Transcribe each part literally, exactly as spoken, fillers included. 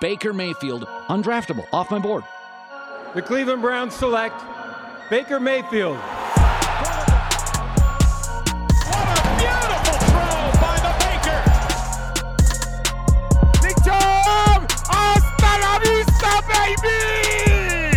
Baker Mayfield, undraftable, off my board. The Cleveland Browns select Baker Mayfield. What a beautiful throw by the Baker. Nick Chubb, hasta la vista, baby!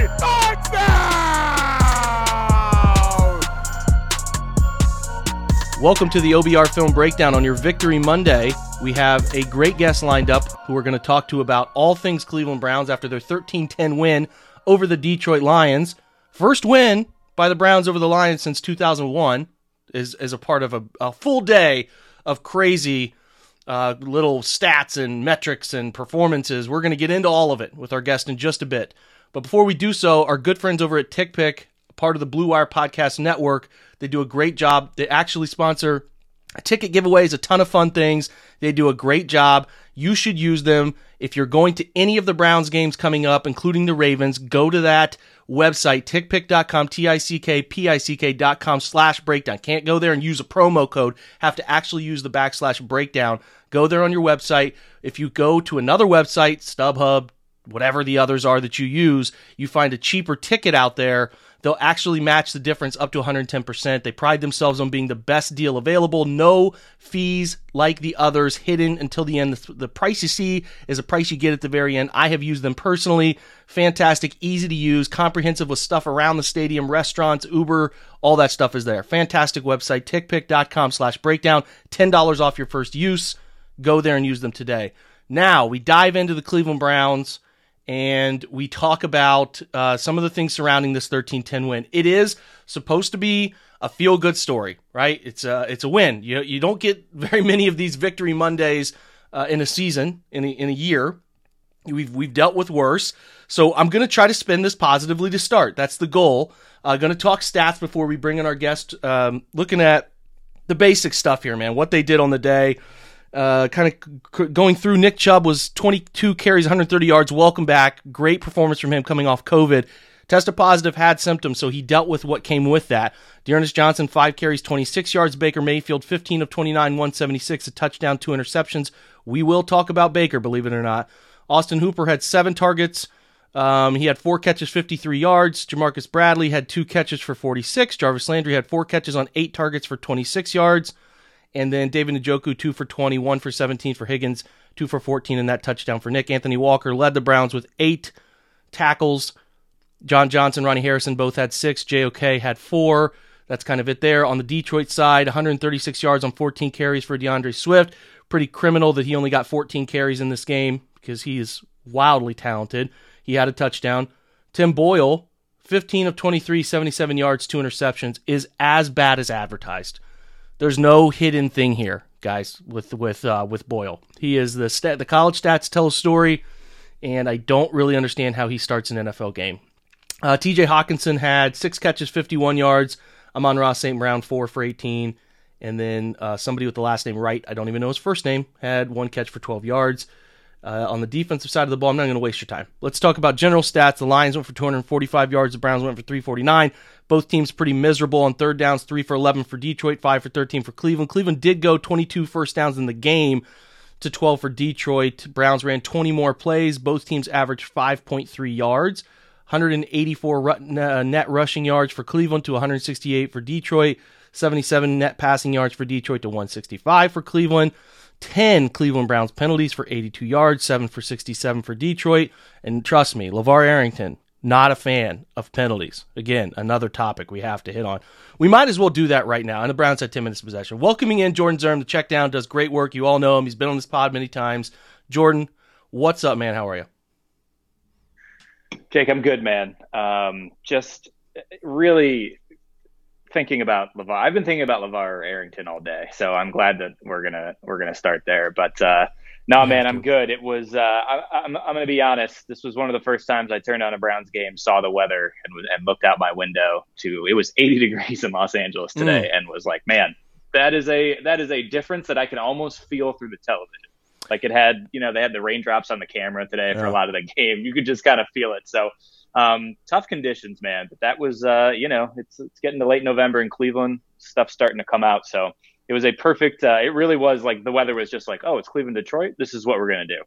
Touchdown! Welcome to the O B R Film Breakdown on your Victory Monday. We have a great guest lined up who we're going to talk to about all things Cleveland Browns after their thirteen ten win over the Detroit Lions. First win by the Browns over the Lions since two thousand one is, is a part of a, a full day of crazy uh, little stats and metrics and performances. We're going to get into all of it with our guest in just a bit. But before we do so, our good friends over at TickPick, part of the Blue Wire Podcast Network, they do a great job. They actually sponsor ticket giveaways, a ton of fun things. They do a great job. You should use them. If you're going to any of the Browns games coming up, including the Ravens, go to that website, tickpick dot com, T I C K P I C K dot com slash breakdown. Can't go there and use a promo code. Have to actually use the backslash breakdown. Go there on your website. If you go to another website, StubHub, whatever the others are that you use, you find a cheaper ticket out there, they'll actually match the difference up to one hundred ten percent. They pride themselves on being the best deal available. No fees like the others, hidden until the end. The, the price you see is a price you get at the very end. I have used them personally. Fantastic, easy to use, comprehensive with stuff around the stadium, restaurants, Uber, all that stuff is there. Fantastic website, tickpick dot com slash breakdown. ten dollars off your first use. Go there and use them today. Now, we dive into the Cleveland Browns, and we talk about uh, some of the things surrounding this thirteen ten win. It is supposed to be a feel-good story, right? It's a, it's a win. You you don't get very many of these Victory Mondays uh, in a season, in a, in a year. We've we've dealt with worse. So I'm going to try to spin this positively to start. That's the goal. I'm uh, going to talk stats before we bring in our guest, um, looking at the basic stuff here, man, what they did on the day. Uh, kind of c- going through, Nick Chubb was twenty-two carries, one hundred thirty yards. Welcome back. Great performance from him coming off COVID. Tested positive, had symptoms, so he dealt with what came with that. D'Ernest Johnson, five carries, twenty-six yards. Baker Mayfield, fifteen of twenty-nine, one seventy-six, a touchdown, two interceptions. We will talk about Baker, believe it or not. Austin Hooper had seven targets. Um, he had four catches, fifty-three yards. Jamarcus Bradley had two catches for forty-six. Jarvis Landry had four catches on eight targets for twenty-six yards. And then David Njoku, two for twenty, one for seventeen for Higgins, two for fourteen, and that touchdown for Nick. Anthony Walker led the Browns with eight tackles. John Johnson, Ronnie Harrison both had six. J O K had four. That's kind of it there. On the Detroit side, one hundred thirty-six yards on fourteen carries for DeAndre Swift. Pretty criminal that he only got fourteen carries in this game because he is wildly talented. He had a touchdown. Tim Boyle, fifteen of twenty-three, seventy-seven yards, two interceptions, is as bad as advertised. There's no hidden thing here, guys, with with uh, with Boyle. He is the stat, the college stats tell a story, and I don't really understand how he starts an N F L game. Uh, T J Hawkinson had six catches, fifty-one yards. Amon-Ra Saint Brown, four for eighteen. And then uh, somebody with the last name Wright, I don't even know his first name, had one catch for twelve yards. Uh, on the defensive side of the ball, I'm not going to waste your time. Let's talk about general stats. The Lions went for two hundred forty-five yards. The Browns went for three forty-nine. Both teams pretty miserable on third downs, three for eleven for Detroit, five for thirteen for Cleveland. Cleveland did go twenty-two first downs in the game to twelve for Detroit. Browns ran twenty more plays. Both teams averaged five point three yards. one hundred eighty-four net rushing yards for Cleveland to one hundred sixty-eight for Detroit. seventy-seven net passing yards for Detroit to one sixty-five for Cleveland. ten Cleveland Browns penalties for eighty-two yards, seven for sixty-seven for Detroit. And trust me, LeVar Arrington, not a fan of penalties. Again, another topic we have to hit on. We might as well do that right now. And the Browns had ten minutes of possession. Welcoming in Jordan Zerm, the check down, does great work. You all know him. He's been on this pod many times. Jordan, what's up, man? How are you? Jake, I'm good, man. Um, just really thinking about LeVar. I've been thinking about LeVar Arrington all day, so I'm glad that we're gonna we're gonna start there. But uh, no, yeah, man, I'm good. It was. Uh, I, I'm I'm gonna be honest. This was one of the first times I turned on a Browns game, saw the weather, and, and looked out my window to. It was eighty degrees in Los Angeles today, mm. and was like, man, that is a that is a difference that I can almost feel through the television. Like it had, you know, they had the raindrops on the camera today for yeah. a lot of the game. You could just kind of feel it. So um, tough conditions, man. But that was, uh, you know, it's it's getting to late November in Cleveland. Stuff's starting to come out. So it was a perfect, uh, it really was like the weather was just like, oh, it's Cleveland, Detroit. This is what we're going to do.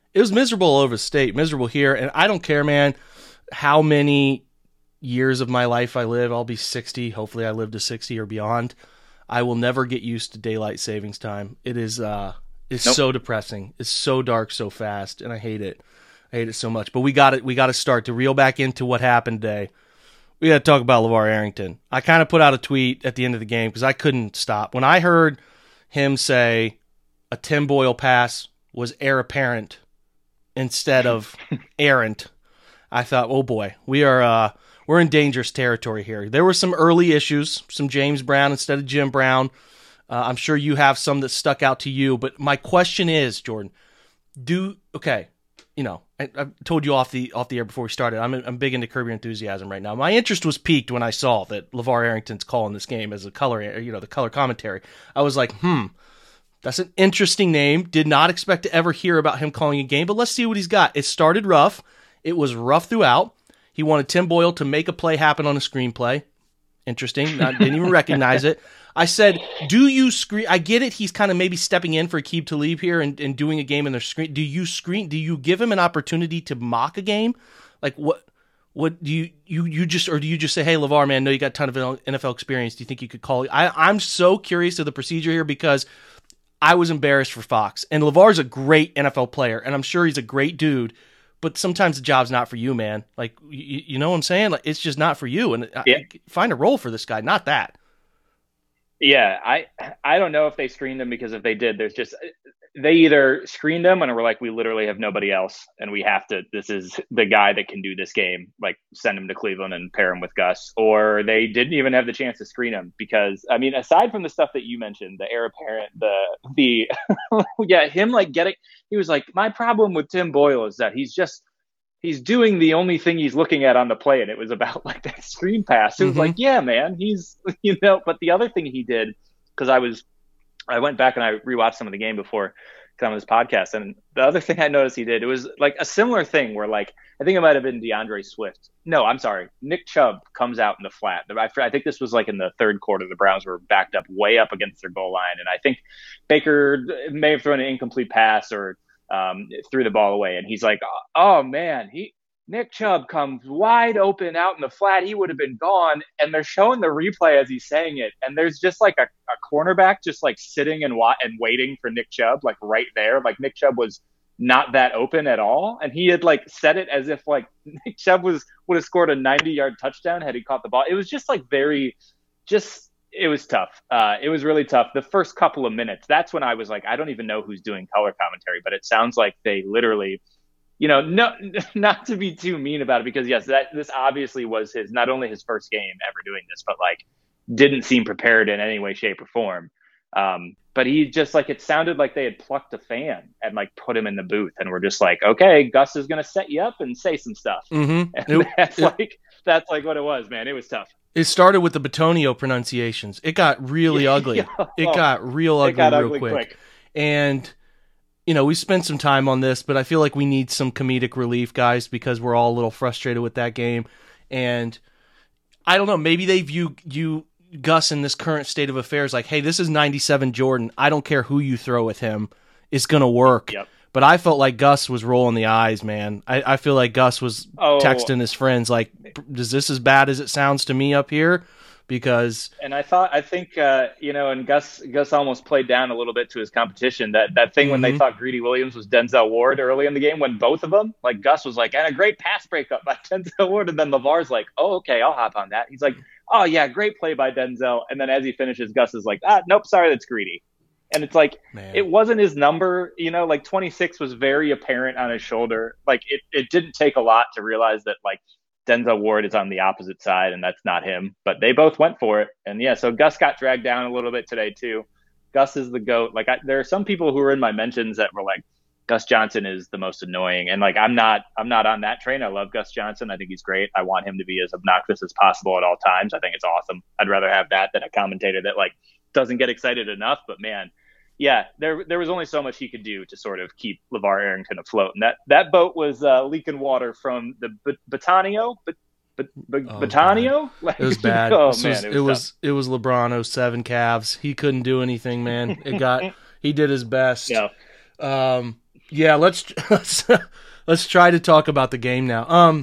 It was miserable all over the state, miserable here, and I don't care, man, how many years of my life I live. I'll be sixty. Hopefully I live to sixty or beyond. I will never get used to daylight savings time. It is uh, it's nope. so depressing. It's so dark so fast, and I hate it. I hate it so much. But we got it. We got to start to reel back into what happened today. We got to talk about LeVar Arrington. I kind of put out a tweet at the end of the game because I couldn't stop. When I heard him say a Tim Boyle pass was heir apparent instead of errant, I thought, oh boy, we are uh, we're in dangerous territory here. There were some early issues, some James Brown instead of Jim Brown. Uh, I'm sure you have some that stuck out to you. But my question is, Jordan, do okay. You know, I, I told you off the off the air before we started. I'm I'm big into Curb Your Enthusiasm right now. My interest was piqued when I saw that LeVar Arrington's calling this game as a color, you know, the color commentary. I was like, hmm, that's an interesting name. Did not expect to ever hear about him calling a game, but let's see what he's got. It started rough. It was rough throughout. He wanted Tim Boyle to make a play happen on a screenplay. Interesting. I didn't even recognize it. I said, do you screen? I get it. He's kind of maybe stepping in for Aqib Talib here and, and doing a game in their screen. Do you screen? Do you give him an opportunity to mock a game? Like what? What do you you you just or do you just say, hey, LeVar, man, no, you got a ton of N F L experience. Do you think you could call? I I'm so curious of the procedure here because I was embarrassed for Fox, and LeVar's a great N F L player, and I'm sure he's a great dude. But sometimes the job's not for you, man. Like you, you know what I'm saying? Like it's just not for you. And yeah. I, find a role for this guy, not that. Yeah, I I don't know if they screened him because if they did, there's just they either screened him and we're like, we literally have nobody else and we have to. This is the guy that can do this game. Like send him to Cleveland and pair him with Gus, or they didn't even have the chance to screen him because I mean, aside from the stuff that you mentioned, the heir apparent, the the yeah, him like getting. He was like, my problem with Tim Boyle is that he's just. He's doing the only thing he's looking at on the play, and it was about like that screen pass. It was mm-hmm. like, yeah, man, he's, you know, but the other thing he did, because I was, I went back and I rewatched some of the game before on this podcast, and the other thing I noticed he did, it was like a similar thing where like, I think it might have been DeAndre Swift. No, I'm sorry. Nick Chubb comes out in the flat. I, I think this was like in the third quarter. The Browns were backed up way up against their goal line, and I think Baker may have thrown an incomplete pass or um, threw the ball away. And he's like, oh man, he, Nick Chubb comes wide open out in the flat. He would have been gone. And they're showing the replay as he's saying it. And there's just like a, a cornerback just like sitting and wa- and waiting for Nick Chubb, like right there. Like Nick Chubb was not that open at all. And he had like said it as if like Nick Chubb was, would have scored a ninety yard touchdown had he caught the ball. It was just like very, just, it was tough. Uh, it was really tough. The first couple of minutes, that's when I was like, I don't even know who's doing color commentary, but it sounds like they literally, you know, no, not to be too mean about it, because yes, that this obviously was his, not only his first game ever doing this, but like didn't seem prepared in any way, shape or form. Um, but he just like, it sounded like they had plucked a fan and like put him in the booth and we're just like, okay, Gus is going to set you up and say some stuff. Mm-hmm. And it, that's it, like, that's like what it was, man. It was tough. It started with the Batonio pronunciations. It got really ugly. It got real ugly got real ugly quick. quick. And, you know, we spent some time on this, but I feel like we need some comedic relief, guys, because we're all a little frustrated with that game. And I don't know, maybe they view you, Gus, in this current state of affairs like, hey, this is ninety-seven Jordan. I don't care who you throw with him. It's going to work. Yep. But I felt like Gus was rolling the eyes, man. I, I feel like Gus was oh. texting his friends like, is this as bad as it sounds to me up here? Because and I thought I think uh, you know, and Gus Gus almost played down a little bit to his competition. That that thing mm-hmm. when they thought Greedy Williams was Denzel Ward early in the game, when both of them, like Gus was like, and a great pass breakup by Denzel Ward, and then LeVar's like, oh okay, I'll hop on that. He's like, oh yeah, great play by Denzel, and then as he finishes, Gus is like, ah, nope, sorry, that's Greedy. And it's like, man, it wasn't his number, you know, like twenty-six was very apparent on his shoulder. Like it, it didn't take a lot to realize that like Denzel Ward is on the opposite side and that's not him, but they both went for it. And yeah, so Gus got dragged down a little bit today too. Gus is the GOAT. Like I, there are some people who were in my mentions that were like, Gus Johnson is the most annoying. And like, I'm not, I'm not on that train. I love Gus Johnson. I think he's great. I want him to be as obnoxious as possible at all times. I think it's awesome. I'd rather have that than a commentator that like doesn't get excited enough, but man, yeah, there there was only so much he could do to sort of keep LeVar Arrington afloat. And that, that boat was uh, leaking water from the B- Batonio, B- B- B- oh, Batonio? Like, it was bad. oh, man, was, it was it was, it was LeBron oh seven Cavs. He couldn't do anything, man. It got he did his best. Yeah. Um, Yeah, let's let's let's try to talk about the game now. Um,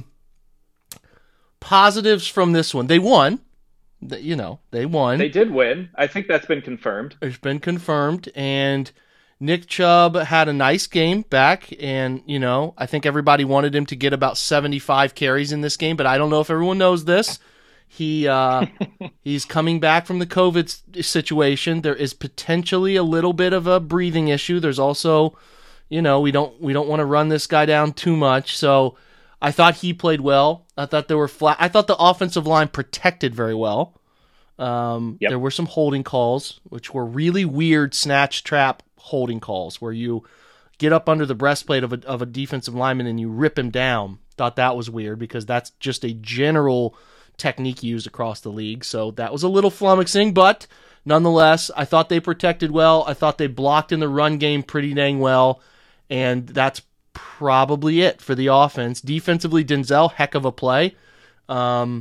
positives from this one: they won. You know, they won. They did win. I think that's been confirmed. It's been confirmed, and Nick Chubb had a nice game back, and you know, I think everybody wanted him to get about seventy-five carries in this game, but I don't know if everyone knows this. He uh, he's coming back from the COVID situation. There is potentially a little bit of a breathing issue. There's also, you know, we don't we don't want to run this guy down too much. So I thought he played well. I thought there were flat. I thought the offensive line protected very well. Um, yep. There were some holding calls, which were really weird snatch trap holding calls, where you get up under the breastplate of a of a defensive lineman and you rip him down. Thought that was weird because that's just a general technique used across the league. So that was a little flummoxing, but nonetheless, I thought they protected well. I thought they blocked in the run game pretty dang well, and that's probably it for the offense. Defensively, Denzel, heck of a play. Um,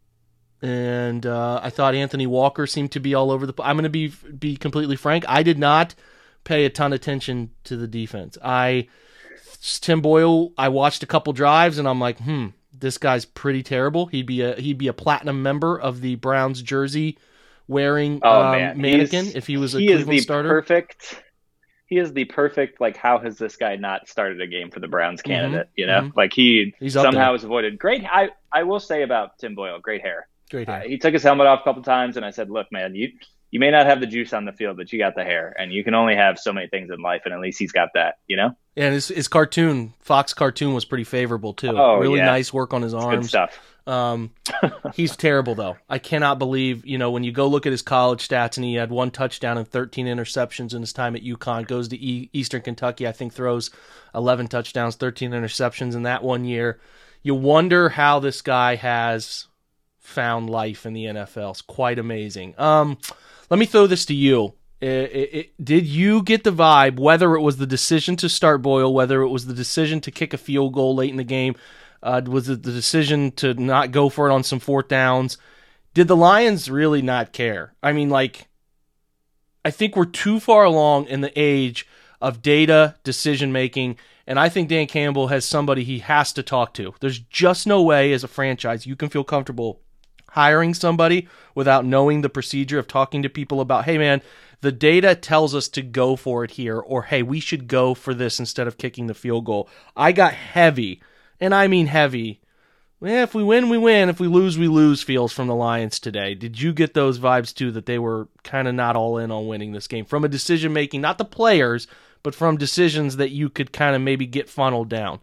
and uh, I thought Anthony Walker seemed to be all over the place. I'm going to be be completely frank. I did not pay a ton of attention to the defense. I Tim Boyle, I watched a couple drives, and I'm like, hmm, this guy's pretty terrible. He'd be a he'd be a platinum member of the Browns jersey wearing oh, um, man. mannequin He's, if he was a he Cleveland is the starter. Perfect. He is the perfect, like, how has this guy not started a game for the Browns candidate? Mm-hmm, you know, mm-hmm. like he He's up somehow there. has avoided. Great. I, I will say about Tim Boyle, great hair. Great hair. Uh, he took his helmet off a couple times, and I said, look, man, you you may not have the juice on the field, but you got the hair, and you can only have so many things in life, and at least he's got that, you know? And his, his cartoon, Fox cartoon, was pretty favorable, too. Oh, really yeah. nice work on his It's arms. good stuff. Um, he's terrible, though. I cannot believe, you know, when you go look at his college stats, and he had one touchdown and thirteen interceptions in his time at UConn, goes to e- Eastern Kentucky, I think throws eleven touchdowns, thirteen interceptions in that one year. You wonder how this guy has found life in the N F L. It's quite amazing. Um, let me throw this to you. It, it, it, did you get the vibe, whether it was the decision to start Boyle, whether it was the decision to kick a field goal late in the game, uh, was it the decision to not go for it on some fourth downs? Did the Lions really not care? I mean, like, I think we're too far along in the age of data decision-making, and I think Dan Campbell has somebody he has to talk to. There's just no way as a franchise you can feel comfortable hiring somebody without knowing the procedure of talking to people about, hey, man, the data tells us to go for it here, or, hey, we should go for this instead of kicking the field goal. I got heavy, and I mean heavy. Eh, if we win, we win. If we lose, we lose feels from the Lions today. Did you get those vibes, too, that they were kind of not all in on winning this game? From a decision-making, not the players, but from decisions that you could kind of maybe get funneled down.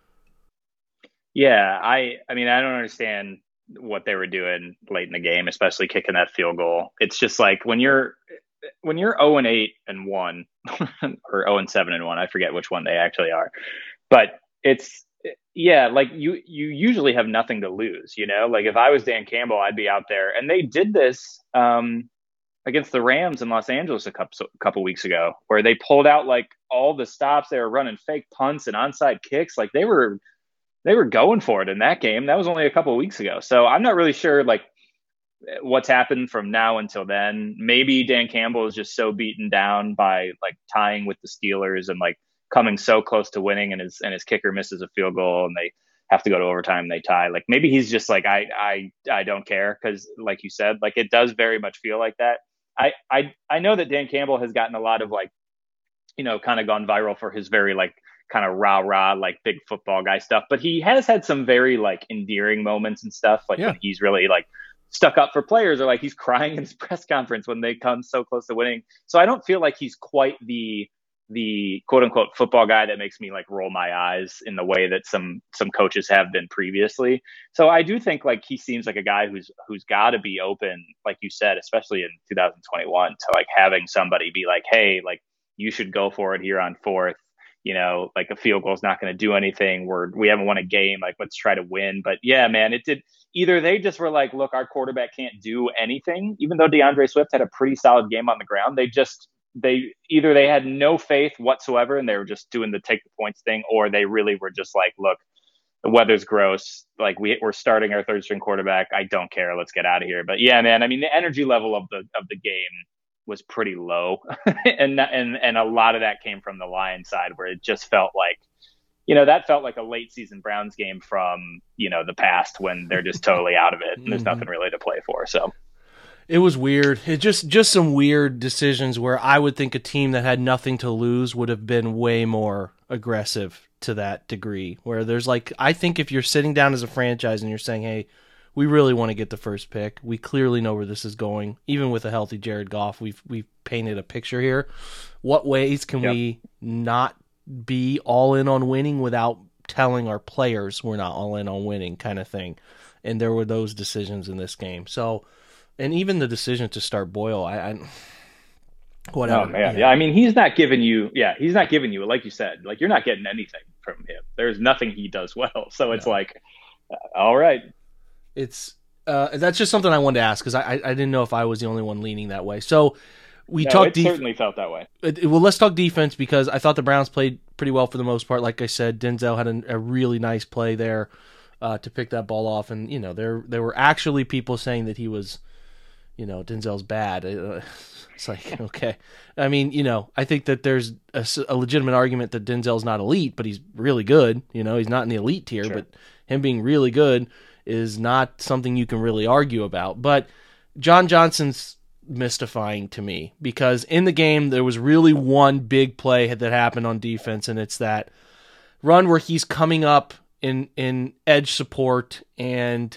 Yeah, I I mean, I don't understand what they were doing late in the game, especially kicking that field goal. It's just like when you're when you're oh and eight and one or oh and seven and one, I forget which one they actually are. But it's yeah, like you you usually have nothing to lose, you know? Like if I was Dan Campbell, I'd be out there. And they did this um against the Rams in Los Angeles a couple, a couple weeks ago, where they pulled out like all the stops. They were running fake punts and onside kicks. Like they were, they were going for it in that game. That was only a couple of weeks ago. So I'm not really sure like what's happened from now until then. Maybe Dan Campbell is just so beaten down by like tying with the Steelers and like coming so close to winning, and his, and his kicker misses a field goal and they have to go to overtime. And they tie. Like maybe he's just like, I, I, I don't care. Cause like you said, like it does very much feel like that. I, I I know that Dan Campbell has gotten a lot of like, you know, kind of gone viral for his very like kind of rah rah like big football guy stuff, but he has had some very like endearing moments and stuff like yeah. when he's really like stuck up for players, or like he's crying in his press conference when they come so close to winning. So I don't feel like he's quite the the quote unquote football guy that makes me like roll my eyes in the way that some some coaches have been previously. So I do think like he seems like a guy who's who's got to be open, like you said, especially in two thousand twenty-one, to like having somebody be like, hey, like you should go for it here on fourth. You know, like a field goal is not going to do anything. We're we haven't won a game. Like let's try to win. But yeah, man, it did. Either they just were like, look, our quarterback can't do anything, even though DeAndre Swift had a pretty solid game on the ground. They just They either they had no faith whatsoever and they were just doing the take the points thing, or they really were just like, look, the weather's gross. Like we, we're starting our third string quarterback. I don't care. Let's get out of here. But yeah, man, I mean, the energy level of the of the game was pretty low. and, and, and a lot of that came from the Lions side, where it just felt like, you know, that felt like a late season Browns game from, you know, the past, when they're just totally out of it and there's nothing really to play for. So it was weird. It just, just some weird decisions where I would think a team that had nothing to lose would have been way more aggressive to that degree, where there's like, I think if you're sitting down as a franchise and you're saying, hey, we really want to get the first pick, we clearly know where this is going. Even with a healthy Jared Goff, we've, we've painted a picture here. What ways can yep. we not be all in on winning without telling our players we're not all in on winning, kind of thing? And there were those decisions in this game. So, and even the decision to start Boyle, I, I whatever. Oh man, yeah. yeah. I mean, he's not giving you, yeah, he's not giving you, like you said, like you're not getting anything from him. There's nothing he does well. So it's no. like, uh, all right. It's uh, that's just something I wanted to ask, because I, I didn't know if I was the only one leaning that way. So we no, talked. It def- certainly felt that way. It, well, let's talk defense, because I thought the Browns played pretty well for the most part. Like I said, Denzel had a, a really nice play there uh, to pick that ball off, and you know there there were actually people saying that he was, you know, Denzel's bad. Uh, it's like, okay, I mean, you know, I think that there's a, a legitimate argument that Denzel's not elite, but he's really good. You know, he's not in the elite tier, sure. but him being really good is not something you can really argue about. But John Johnson's mystifying to me, because in the game there was really one big play that happened on defense, and it's that run where he's coming up in in edge support and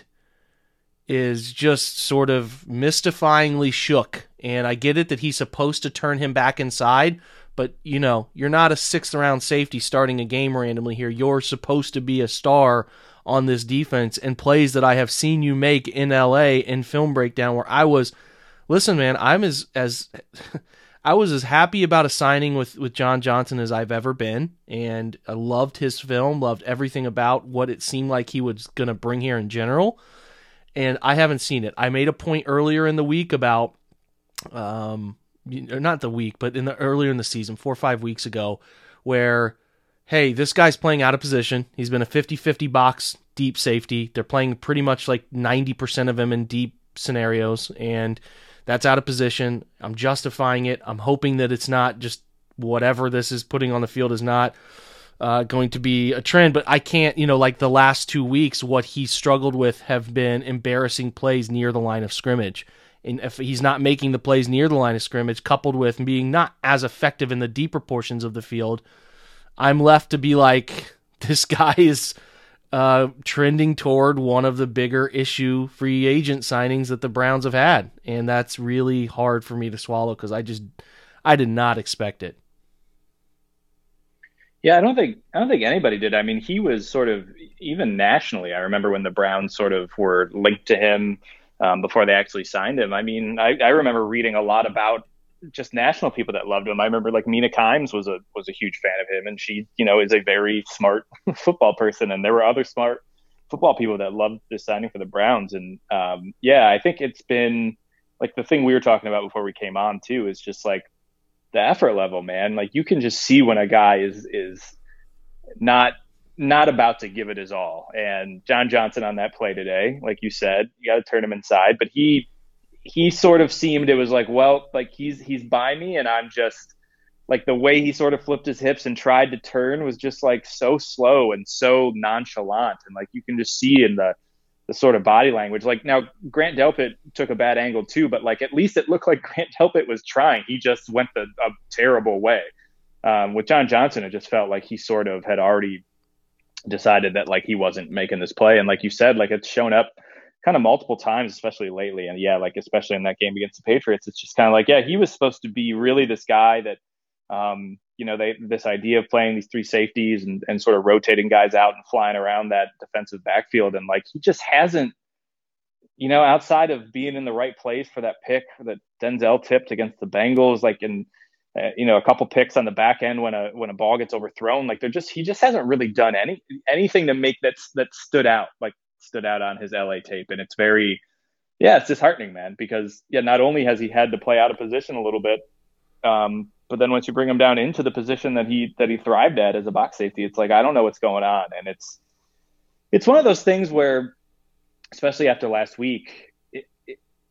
is just sort of mystifyingly shook. And I get it that he's supposed to turn him back inside, but you know, you're not a sixth round safety starting a game randomly here. You're supposed to be a star on this defense, and plays that I have seen you make in L A in film breakdown, where I was, listen, man, I'm as, as I was as happy about a signing with, with John Johnson as I've ever been. And I loved his film, loved everything about what it seemed like he was going to bring here in general. And I haven't seen it. I made a point earlier in the week about, um, not the week, but in the earlier in the season, four or five weeks ago, where, hey, this guy's playing out of position. He's been a fifty-fifty box deep safety. They're playing pretty much like ninety percent of him in deep scenarios, and that's out of position. I'm justifying it. I'm hoping that it's not just whatever this is putting on the field is not uh, going to be a trend, but I can't, you know, like the last two weeks, what he's struggled with have been embarrassing plays near the line of scrimmage. And if he's not making the plays near the line of scrimmage, coupled with being not as effective in the deeper portions of the field, I'm left to be like, this guy is uh, trending toward one of the bigger issue free agent signings that the Browns have had. And that's really hard for me to swallow, because I just, I did not expect it. Yeah, I don't think I don't think anybody did. I mean, he was sort of, even nationally, I remember when the Browns sort of were linked to him um, before they actually signed him. I mean, I, I remember reading a lot about just national people that loved him. I remember like Mina Kimes was a was a huge fan of him, and she, you know, is a very smart football person. And there were other smart football people that loved this signing for the Browns. And um, yeah, I think it's been like the thing we were talking about before we came on too, is just like the effort level, man. Like you can just see when a guy is is not not about to give it his all. And John Johnson on that play today, like you said, you got to turn him inside, but he he sort of seemed, it was like, well, like he's he's by me, and I'm just like, the way he sort of flipped his hips and tried to turn was just like so slow and so nonchalant, and like you can just see in the the sort of body language. Like now Grant Delpit took a bad angle too, but like at least it looked like Grant Delpit was trying. He just went the a terrible way. Um, with John Johnson, it just felt like he sort of had already decided that like he wasn't making this play. And like you said, like it's shown up kind of multiple times, especially lately. And yeah, like especially in that game against the Patriots, it's just kind of like, yeah, he was supposed to be really this guy that, um, you know, they, this idea of playing these three safeties and, and sort of rotating guys out and flying around that defensive backfield. And like, he just hasn't, you know, outside of being in the right place for that pick that Denzel tipped against the Bengals, like in, uh, you know, a couple picks on the back end when a, when a ball gets overthrown, like they're just, he just hasn't really done any, anything to make that, that stood out, like stood out on his L A tape. And it's very, yeah, it's disheartening, man, because yeah, not only has he had to play out of position a little bit, um, but then once you bring him down into the position that he that he thrived at as a box safety, it's like, I don't know what's going on. And it's it's one of those things where, especially after last week, it, it,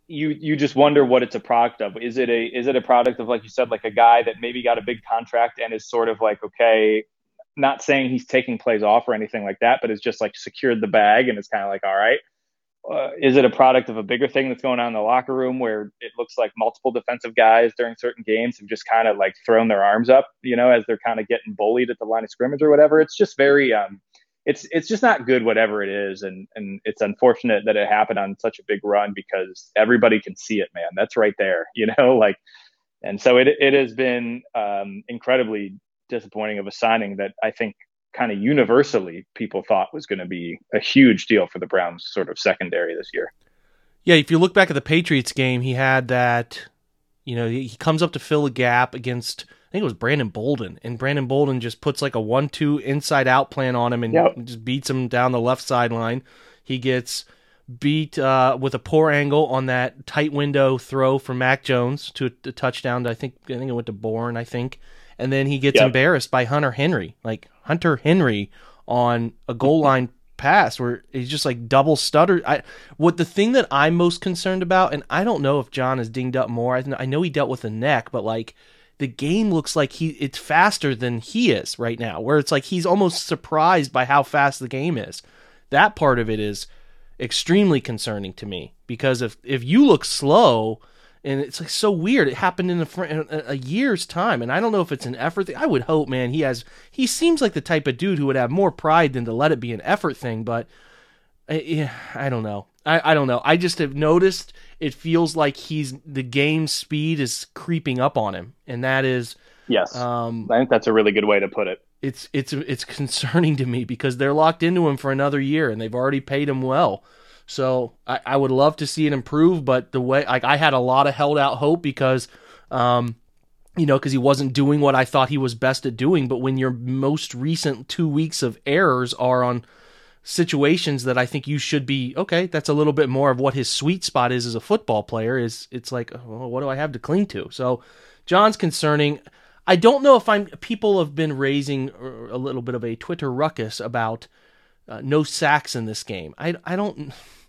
you you just wonder what it's a product of. Is it a is it a product of, like you said, like a guy that maybe got a big contract and is sort of like, okay, not saying he's taking plays off or anything like that, but it's just like secured the bag and it's kind of like, all right. Uh, is it a product of a bigger thing that's going on in the locker room where it looks like multiple defensive guys during certain games have just kind of like thrown their arms up, you know, as they're kind of getting bullied at the line of scrimmage or whatever? It's just very, um, it's it's just not good, whatever it is, and and it's unfortunate that it happened on such a big run because everybody can see it, man. That's right there, you know, like, and so it it has been um, incredibly disappointing of a signing that I think kind of universally people thought was going to be a huge deal for the Browns sort of secondary this year. Yeah, if you look back at the Patriots game, he had that, you know, he comes up to fill a gap against, I think it was Brandon Bolden, and Brandon Bolden just puts like a one two inside out plan on him and yep. just beats him down the left sideline. He gets beat uh, with a poor angle on that tight window throw from Mac Jones to a, a touchdown. I think I think it went to Bourne, I think. And then he gets yep. embarrassed by Hunter Henry, like Hunter Henry on a goal line pass where he's just like double stuttered. I, what the thing that I'm most concerned about, and I don't know if John is dinged up more. I, I know he dealt with a neck, but like the game looks like he it's faster than he is right now, where it's like he's almost surprised by how fast the game is. That part of it is extremely concerning to me because if if you look slow. And it's like so weird. It happened in a, a year's time, and I don't know if it's an effort thing. I would hope, man. He has. He seems like the type of dude who would have more pride than to let it be an effort thing. But I, yeah, I don't know. I, I don't know. I just have noticed it feels like he's the game speed is creeping up on him, and that is yes. Um, I think that's a really good way to put it. It's it's it's concerning to me because they're locked into him for another year, and they've already paid him well. So I, I would love to see it improve, but the way like I had a lot of held out hope because, um, you know, because he wasn't doing what I thought he was best at doing. But when your most recent two weeks of errors are on situations that I think you should be okay, that's a little bit more of what his sweet spot is as a football player. Is it's like, oh, what do I have to cling to? So John's concerning. I don't know if I'm. People have been raising a little bit of a Twitter ruckus about. Uh, no sacks in this game. I, I don't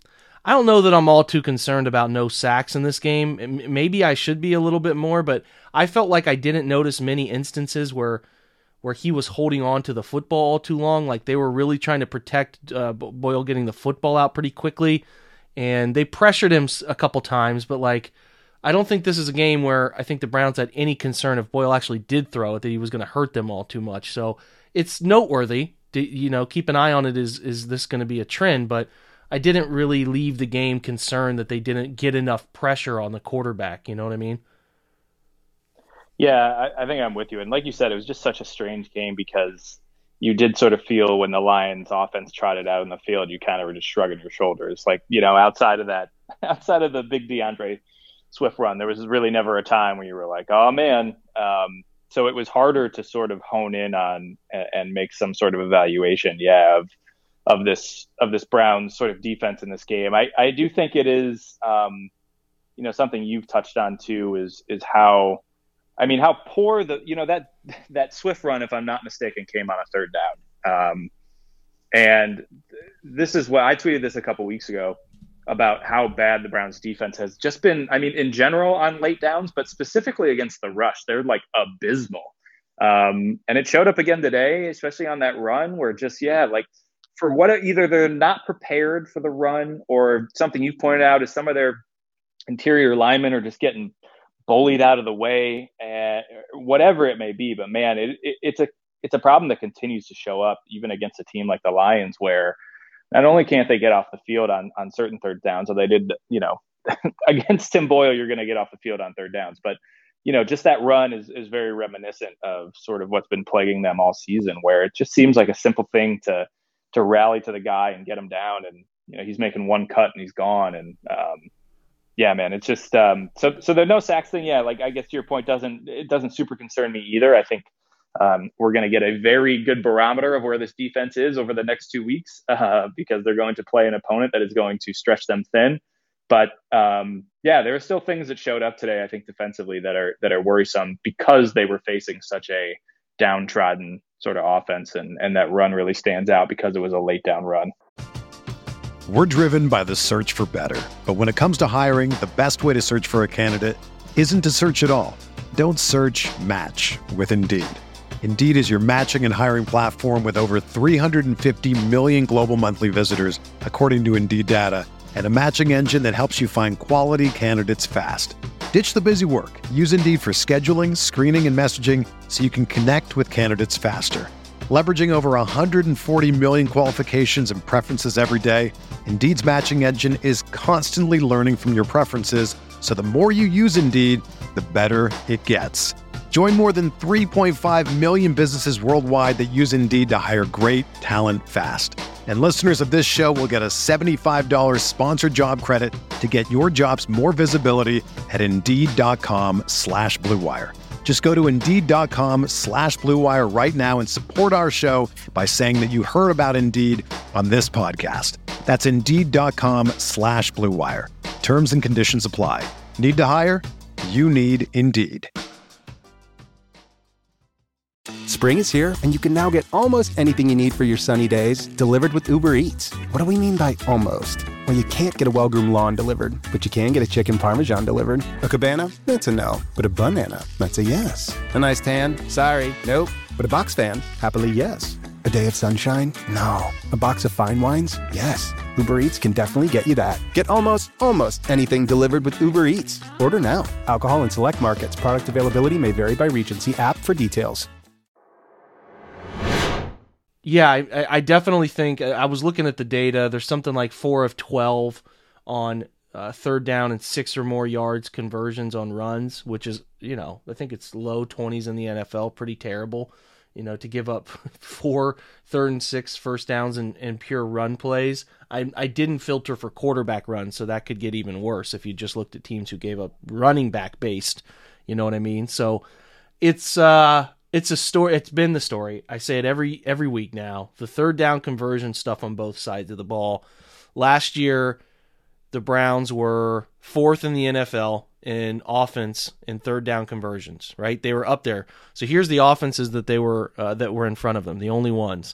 I don't know that I'm all too concerned about no sacks in this game. Maybe I should be a little bit more, but I felt like I didn't notice many instances where where he was holding on to the football all too long. Like they were really trying to protect uh, Boyle getting the football out pretty quickly, and they pressured him a couple times. But like, I don't think this is a game where I think the Browns had any concern if Boyle actually did throw it that he was going to hurt them all too much. So it's noteworthy. You know, keep an eye on it. Is is this going to be a trend? But I didn't really leave the game concerned that they didn't get enough pressure on the quarterback. You know what I mean? Yeah, I, I think I'm with you. And like you said, it was just such a strange game because you did sort of feel when the Lions offense trotted out in the field, you kind of were just shrugging your shoulders. Like, you know, outside of that, outside of the big DeAndre Swift run, there was really never a time where you were like, oh, man. Um, so it was harder to sort of hone in on and, and make some sort of evaluation, yeah, of of this of this Browns sort of defense in this game. I, I do think it is, um, you know, something you've touched on too is is how, I mean, how poor the, you know, that that Swift run, if I'm not mistaken, came on a third down. Um, and this is what I tweeted this a couple weeks ago about how bad the Browns defense has just been. I mean, in general on late downs, but specifically against the rush, they're like abysmal. Um, and it showed up again today, especially on that run where just, yeah, like for what either they're not prepared for the run or something you've pointed out is some of their interior linemen are just getting bullied out of the way, and whatever it may be. But man, it, it, it's a it's a problem that continues to show up even against a team like the Lions, where not only can't they get off the field on, on certain third downs, so they did, you know, against Tim Boyle, you're going to get off the field on third downs, but you know, just that run is is very reminiscent of sort of what's been plaguing them all season, where it just seems like a simple thing to to rally to the guy and get him down, and you know he's making one cut and he's gone, and um, yeah, man, it's just um, so so the no sacks thing. Yeah, like I guess to your point, doesn't it doesn't super concern me either. I think um, we're going to get a very good barometer of where this defense is over the next two weeks uh, because they're going to play an opponent that is going to stretch them thin. But um, yeah, there are still things that showed up today, I think, defensively that are that are worrisome because they were facing such a downtrodden sort of offense, and and that run really stands out because it was a late down run. We're driven by the search for better. But when it comes to hiring, the best way to search for a candidate isn't to search at all. Don't search, match with Indeed. Indeed is your matching and hiring platform with over three hundred fifty million global monthly visitors, according to Indeed data, and a matching engine that helps you find quality candidates fast. Ditch the busy work. Use Indeed for scheduling, screening, and messaging so you can connect with candidates faster. Leveraging over one hundred forty million qualifications and preferences every day, Indeed's matching engine is constantly learning from your preferences, so the more you use Indeed, the better it gets. Join more than three point five million businesses worldwide that use Indeed to hire great talent fast. And listeners of this show will get a seventy-five dollars sponsored job credit to get your jobs more visibility at Indeed.com slash Blue Wire. Just go to Indeed.com slash Blue Wire right now and support our show by saying that you heard about Indeed on this podcast. That's Indeed.com slash Blue Wire. Terms and conditions apply. Need to hire? You need Indeed. Spring is here, and you can now get almost anything you need for your sunny days delivered with Uber Eats. What do we mean by almost? Well, you can't get a well-groomed lawn delivered, but you can get a chicken parmesan delivered. A cabana? That's a no. But a banana? That's a yes. A nice tan? Sorry, nope. But a box fan? Happily, yes. A day of sunshine? No. A box of fine wines? Yes. Uber Eats can definitely get you that. Get almost, almost anything delivered with Uber Eats. Order now. Alcohol in select markets. Product availability may vary by region. See app for details. Yeah, I, I definitely think, I was looking at the data, there's something like four of twelve on uh, third down and six or more yards conversions on runs, which is, you know, I think it's low twenties in the N F L, pretty terrible, you know, to give up four third and six first downs and, and pure run plays. I, I didn't filter for quarterback runs, so that could get even worse if you just looked at teams who gave up running back based, you know what I mean? So it's, uh, It's a story. It's been the story. I say it every every week now. The third down conversion stuff on both sides of the ball. Last year, the Browns were fourth in the N F L in offense in third down conversions. Right, they were up there. So here's the offenses that they were uh, that were in front of them. The only ones.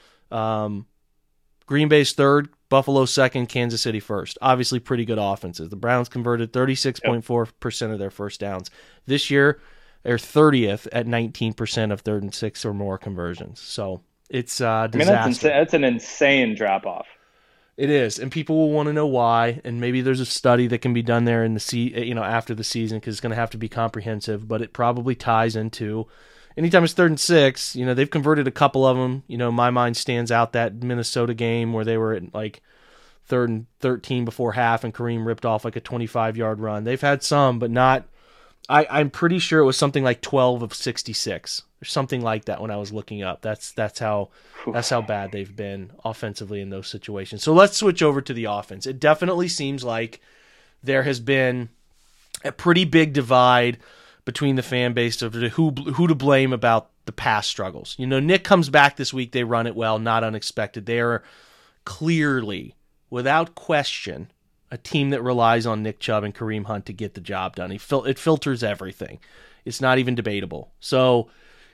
Um, Green Bay's third, Buffalo second, Kansas City first. Obviously, pretty good offenses. The Browns converted thirty-six point four percent of their first downs this year. They're thirtieth at nineteen percent of third and six or more conversions. So it's uh, disaster. I mean, that's, insa- that's an insane drop-off. It is, and people will want to know why. And maybe there's a study that can be done there in the se- you know, after the season, because it's going to have to be comprehensive. But it probably ties into anytime it's third and six. You know, they've converted a couple of them. You know, my mind stands out that Minnesota game where they were at like third and thirteen before half, and Kareem ripped off like a twenty-five yard run. They've had some, but not. I, I'm pretty sure it was something like twelve of sixty-six or something like that when I was looking up. That's that's how that's how bad they've been offensively in those situations. So let's switch over to the offense. It definitely seems like there has been a pretty big divide between the fan base of who who to blame about the past struggles. You know, Nick comes back this week. They run it well, not unexpected. They are clearly, without question, a team that relies on Nick Chubb and Kareem Hunt to get the job done. He fil- it filters everything. It's not even debatable. So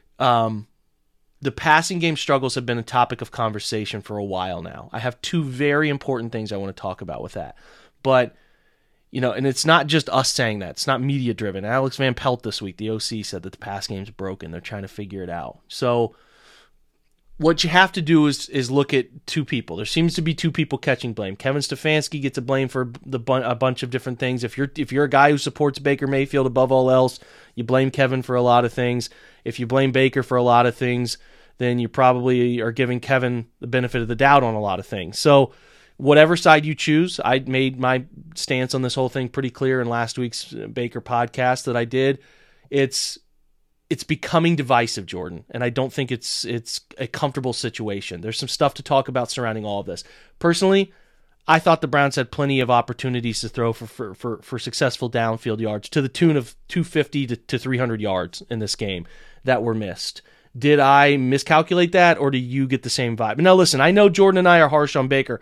um, the passing game struggles have been a topic of conversation for a while now. I have two very important things I want to talk about with that. But, you know, and it's not just us saying that. It's not media driven. Alex Van Pelt this week, the O C, said that the pass game's broken. They're trying to figure it out. So what you have to do is is look at two people. There seems to be two people catching blame. Kevin Stefanski gets a blame for the bun- a bunch of different things. If you're if you're a guy who supports Baker Mayfield above all else, you blame Kevin for a lot of things. If you blame Baker for a lot of things, then you probably are giving Kevin the benefit of the doubt on a lot of things. So whatever side you choose, I made my stance on this whole thing pretty clear in last week's Baker podcast that I did. It's It's becoming divisive, Jordan, and I don't think it's it's a comfortable situation. There's some stuff to talk about surrounding all of this. Personally, I thought the Browns had plenty of opportunities to throw for for, for, for successful downfield yards to the tune of two fifty to, to three hundred yards in this game that were missed. Did I miscalculate that, or do you get the same vibe? Now, listen, I know Jordan and I are harsh on Baker.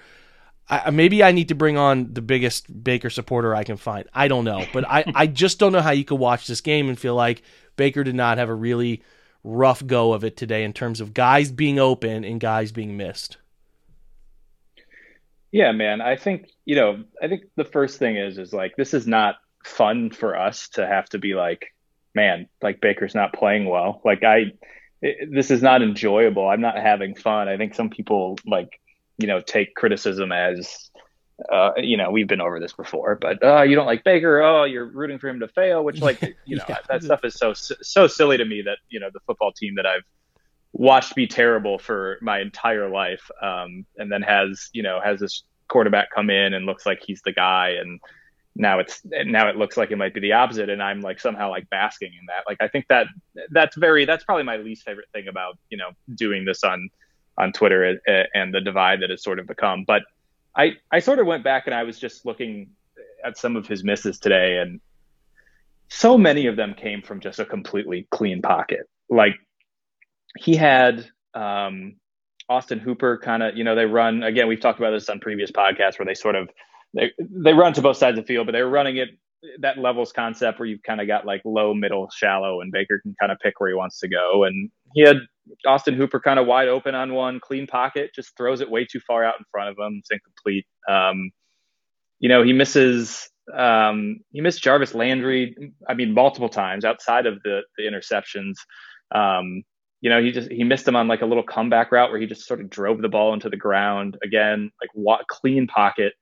I, maybe I need to bring on the biggest Baker supporter I can find. I don't know, but I, I just don't know how you could watch this game and feel like Baker did not have a really rough go of it today in terms of guys being open and guys being missed. Yeah, man. I think, you know, I think the first thing is, is like, this is not fun for us to have to be like, man, like Baker's not playing well. Like I, it, this is not enjoyable. I'm not having fun. I think some people like, you know, take criticism as, uh, you know, we've been over this before, but, oh, you don't like Baker. Oh, you're rooting for him to fail, which like, you know, Yeah. that stuff is so, so silly to me that, you know, the football team that I've watched be terrible for my entire life, um, and then has you know has this quarterback come in and looks like he's the guy, and now it's now it looks like it might be the opposite, and I'm like somehow like basking in that. Like I think that that's very that's probably my least favorite thing about you know doing this on on Twitter and the divide that has sort of become. But I I sort of went back and I was just looking at some of his misses today, and so many of them came from just a completely clean pocket. Like he had um, Austin Hooper kind of, you know, they run, again, we've talked about this on previous podcasts where they sort of, they, they run to both sides of the field, but they were running it, that levels concept where you've kind of got like low, middle, shallow, and Baker can kind of pick where he wants to go. And he had Austin Hooper kind of wide open on one, clean pocket, just throws it way too far out in front of him. It's incomplete. Um, you know, he misses, um, he missed Jarvis Landry, I mean, multiple times outside of the, the interceptions. Um, You know, he just he missed him on like a little comeback route where he just sort of drove the ball into the ground again, like what clean pocket.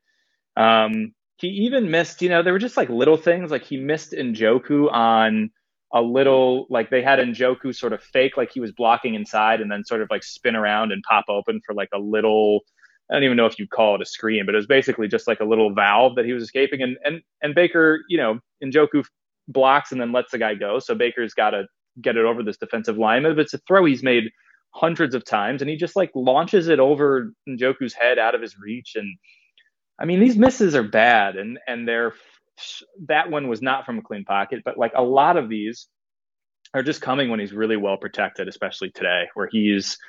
Um, he even missed, you know, there were just like little things like he missed Njoku on a little, like they had Njoku sort of fake like he was blocking inside and then sort of like spin around and pop open for like a little, I don't even know if you'd call it a screen, but it was basically just like a little valve that he was escaping. And and and Baker, you know, Njoku blocks and then lets the guy go. So Baker's got to get it over this defensive lineman, but it's a throw he's made hundreds of times, and he just like launches it over Njoku's head out of his reach. And I mean, these misses are bad, and and they're that one was not from a clean pocket, but like a lot of these are just coming when he's really well protected, especially today, where he's,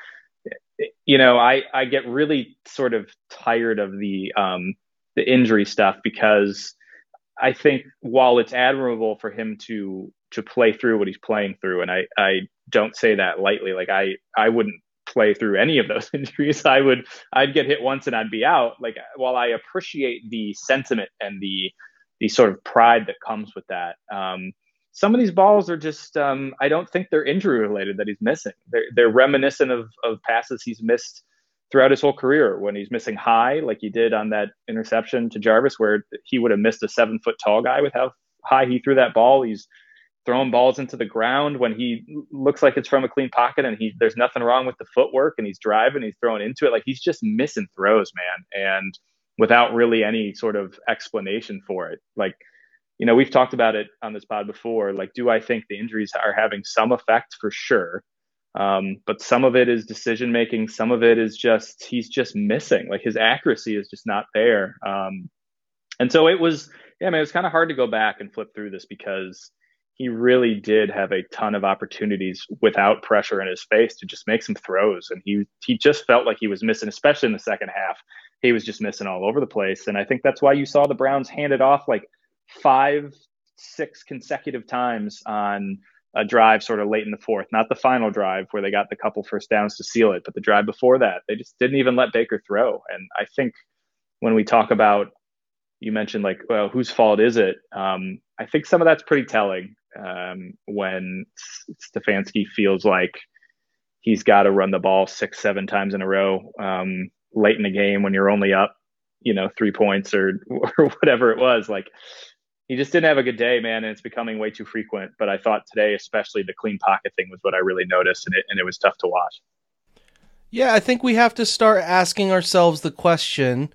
you know, I I get really sort of tired of the um the injury stuff because I think while it's admirable for him to to play through what he's playing through, and I, I don't say that lightly, like I, I wouldn't play through any of those injuries. I would, I'd get hit once and I'd be out. Like, while I appreciate the sentiment and the, the sort of pride that comes with that, um, some of these balls are just, um, I don't think they're injury related that he's missing. They're, they're reminiscent of, of passes he's missed throughout his whole career, when he's missing high, like he did on that interception to Jarvis, where he would have missed a seven foot tall guy with how high he threw that ball. He's throwing balls into the ground when he looks like it's from a clean pocket, and he there's nothing wrong with the footwork, and he's driving, he's throwing into it. Like, he's just missing throws, man. And without really any sort of explanation for it. Like, you know, we've talked about it on this pod before. Like, do I think the injuries are having some effect? For sure. Um, but some of it is decision making. Some of it is just, he's just missing. Like, his accuracy is just not there. Um, and so it was, yeah, I mean, it was kind of hard to go back and flip through this, because he really did have a ton of opportunities without pressure in his face to just make some throws. And he, he just felt like he was missing, especially in the second half. He was just missing all over the place. And I think that's why you saw the Browns hand it off like five, six consecutive times on a drive sort of late in the fourth, not the final drive where they got the couple first downs to seal it, but the drive before that, they just didn't even let Baker throw. And I think when we talk about, you mentioned like, well, whose fault is it? Um, I think some of that's pretty telling. Um, when Stefanski feels like he's got to run the ball six, seven times in a row, um, late in the game when you're only up, you know, three points or, or whatever it was. Like, he just didn't have a good day, man. And it's becoming way too frequent. But I thought today, especially the clean pocket thing, was what I really noticed. And it, and it was tough to watch. Yeah, I think we have to start asking ourselves the question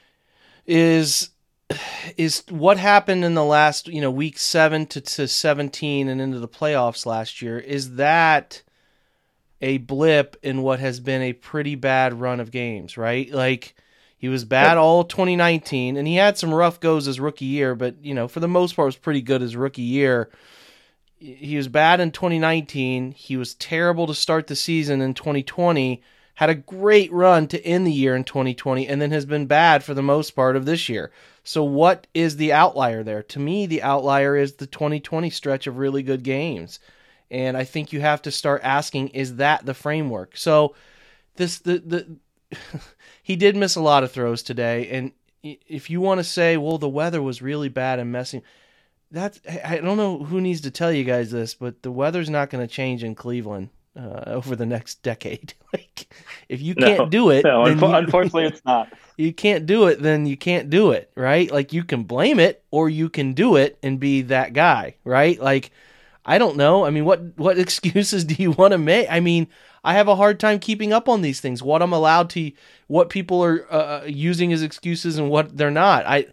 is, is what happened in the last, you know, week seven to, to seventeen and into the playoffs last year, is that a blip in what has been a pretty bad run of games, right? Like, he was bad all twenty nineteen, and he had some rough goes his rookie year, but, you know, for the most part, was pretty good his rookie year. He was bad in twenty nineteen. He was terrible to start the season in twenty twenty, had a great run to end the year in twenty twenty, and then has been bad for the most part of this year. So what is the outlier there? To me, the outlier is the twenty twenty stretch of really good games. And I think you have to start asking, is that the framework? So this the the he did miss a lot of throws today. And if you want to say, well, the weather was really bad and messing, that's, I don't know who needs to tell you guys this, but the weather's not going to change in Cleveland uh, over the next decade. Like, if you can't no, do it, no, then unfo- you, unfortunately, it's not. You can't do it, then you can't do it, right? Like, you can blame it, or you can do it and be that guy, right? Like, I don't know. I mean, what what excuses do you want to make? I mean, I have a hard time keeping up on these things. What I'm allowed to, what people are uh, using as excuses and what they're not. I,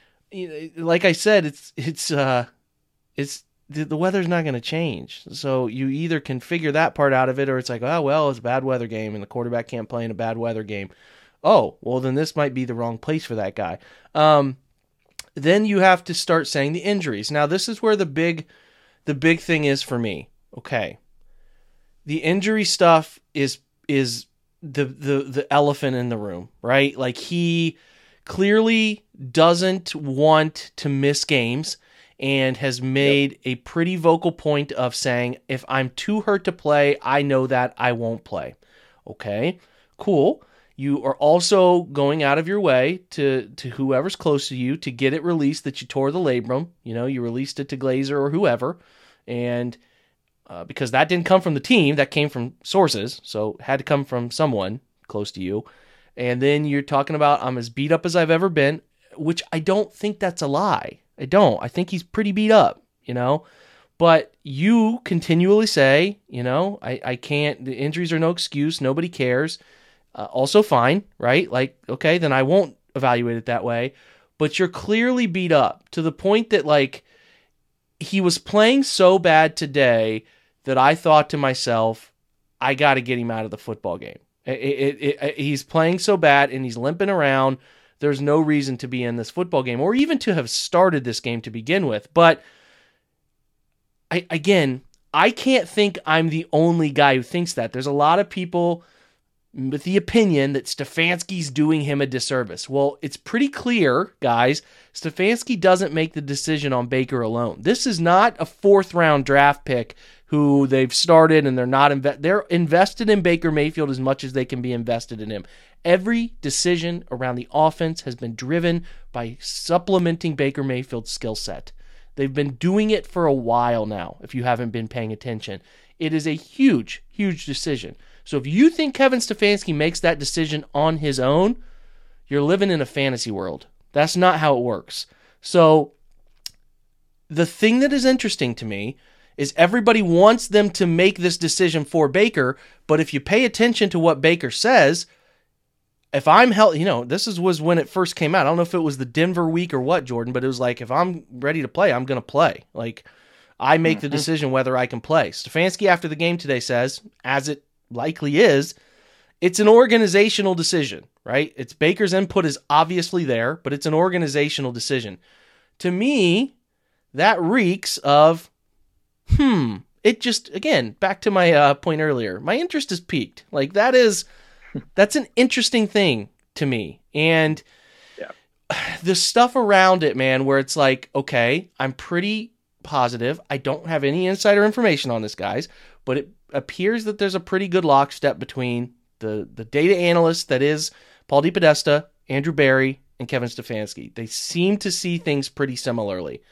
like I said, it's it's uh, it's the, the weather's not going to change. So you either can figure that part out of it, or it's like, oh well, it's a bad weather game, and the quarterback can't play in a bad weather game. Oh well, then this might be the wrong place for that guy. Um, then you have to start saying the injuries. Now this is where the big, the big thing is for me. Okay. The injury stuff is is the, the the elephant in the room, right? Like, he clearly doesn't want to miss games and has made yep. a pretty vocal point of saying, if I'm too hurt to play, I know that I won't play. Okay, cool. You are also going out of your way to, to whoever's close to you to get it released that you tore the labrum. You know, you released it to Glazer or whoever, and Uh, because that didn't come from the team, that came from sources, so it had to come from someone close to you. And then you're talking about, I'm as beat up as I've ever been, which I don't think that's a lie. I don't. I think he's pretty beat up, you know. But you continually say, you know, I, I can't, the injuries are no excuse, nobody cares. Uh, also fine, right? Like, okay, then I won't evaluate it that way. But you're clearly beat up to the point that, like, he was playing so bad today that I thought to myself, I got to get him out of the football game. It, it, it, it, he's playing so bad and he's limping around. There's no reason to be in this football game, or even to have started this game to begin with. But I, again, I can't think I'm the only guy who thinks that. There's a lot of people with the opinion that Stefanski's doing him a disservice. Well, it's pretty clear, guys, Stefanski doesn't make the decision on Baker alone. This is not a fourth round draft pick who they've started and they're not inve- they're invested in Baker Mayfield as much as they can be invested in him. Every decision around the offense has been driven by supplementing Baker Mayfield's skill set. They've been doing it for a while now, if you haven't been paying attention. It is a huge, huge decision. So if you think Kevin Stefanski makes that decision on his own, you're living in a fantasy world. That's not how it works. So the thing that is interesting to me is everybody wants them to make this decision for Baker, but if you pay attention to what Baker says, if I'm held, you know, this is, was when it first came out. I don't know if it was the Denver week or what, Jordan, but it was like, if I'm ready to play, I'm going to play. Like, I make mm-hmm. the decision whether I can play. Stefanski after the game today says, as it likely is, it's an organizational decision, right? It's Baker's input is obviously there, but it's an organizational decision. To me, that reeks of, hmm, it just, again, back to my uh, point earlier, my interest is piqued. Like, that is, that's an interesting thing to me. And yeah. the stuff around it, man, where it's like, okay, I'm pretty positive. I don't have any insider information on this, guys, but it appears that there's a pretty good lockstep between the, the data analyst that is Paul DePodesta, Andrew Berry, and Kevin Stefanski. They seem to see things pretty similarly.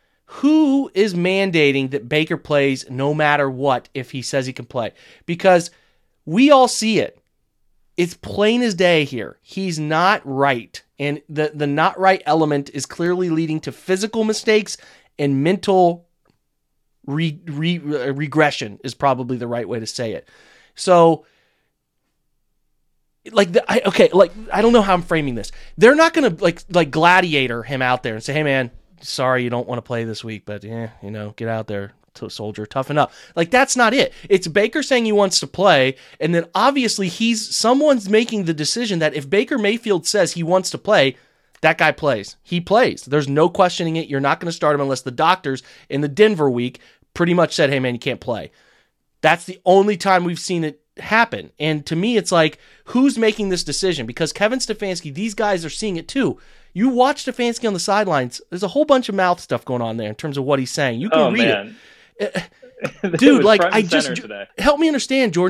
Who is mandating that Baker plays no matter what if he says he can play? Because we all see it. It's plain as day here. He's not right. And the, the not right element is clearly leading to physical mistakes and mental re, re, uh, regression is probably the right way to say it. So, like, the, I, okay, like, I don't know how I'm framing this. They're not going to, like, like gladiator him out there and say, hey, man, sorry you don't want to play this week, but, yeah, you know, get out there, soldier, toughen up. Like, that's not it. It's Baker saying he wants to play, and then obviously he's, someone's making the decision that if Baker Mayfield says he wants to play, that guy plays. He plays. There's no questioning it. You're not going to start him unless the doctors in the Denver week pretty much said, hey, man, you can't play. That's the only time we've seen it happen. And to me, it's like, who's making this decision? Because Kevin Stefanski, these guys are seeing it too. You watch Stefanski on the sidelines, there's a whole bunch of mouth stuff going on there in terms of what he's saying. You can oh, read man. it. Dude, like, I just, today. help me understand, Jordan.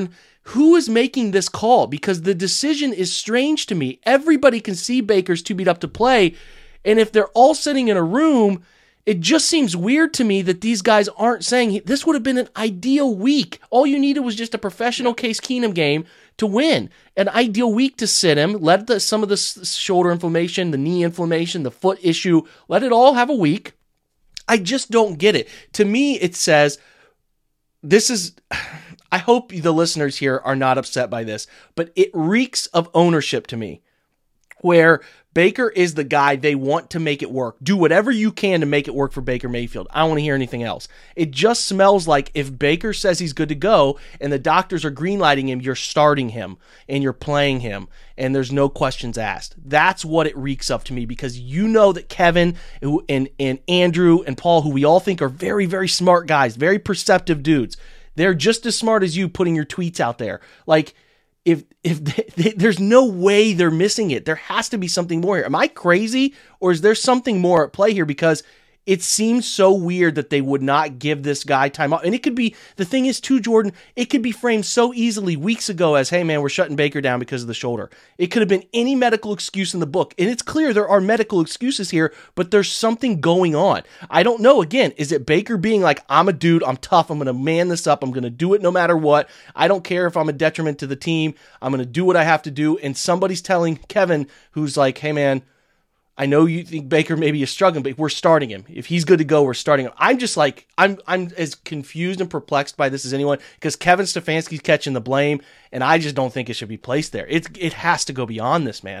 who is making this call? Because the decision is strange to me. Everybody can see Baker's too beat up to play, and if they're all sitting in a room, it just seems weird to me that these guys aren't saying this would have been an ideal week. All you needed was just a professional Case Keenum game to win. An ideal week to sit him, let the, some of the shoulder inflammation, the knee inflammation, the foot issue, let it all have a week. I just don't get it. To me, it says, this is, I hope the listeners here are not upset by this, but it reeks of ownership to me, where Baker is the guy they want to make it work. Do whatever you can to make it work for Baker Mayfield. I don't want to hear anything else. It just smells like if Baker says he's good to go and the doctors are greenlighting him, you're starting him and you're playing him and there's no questions asked. That's what it reeks of to me, because you know that Kevin and, and Andrew and Paul, who we all think are very, very smart guys, very perceptive dudes, they're just as smart as you putting your tweets out there. Like, If if they, they, there's no way they're missing it. There has to be something more here. Am I crazy, or is there something more at play here? Because it seems so weird that they would not give this guy time off. And it could be, the thing is too, Jordan, it could be framed so easily weeks ago as, hey man, we're shutting Baker down because of the shoulder. It could have been any medical excuse in the book. And it's clear there are medical excuses here, but there's something going on. I don't know. Again, is it Baker being like, I'm a dude, I'm tough, I'm going to man this up, I'm going to do it no matter what. I don't care if I'm a detriment to the team. I'm going to do what I have to do. And somebody's telling Kevin, who's like, hey man, I know you think Baker maybe is struggling, but we're starting him. If he's good to go, we're starting him. I'm just like, I'm I'm as confused and perplexed by this as anyone, because Kevin Stefanski's catching the blame, and I just don't think it should be placed there. It, it has to go beyond this, man.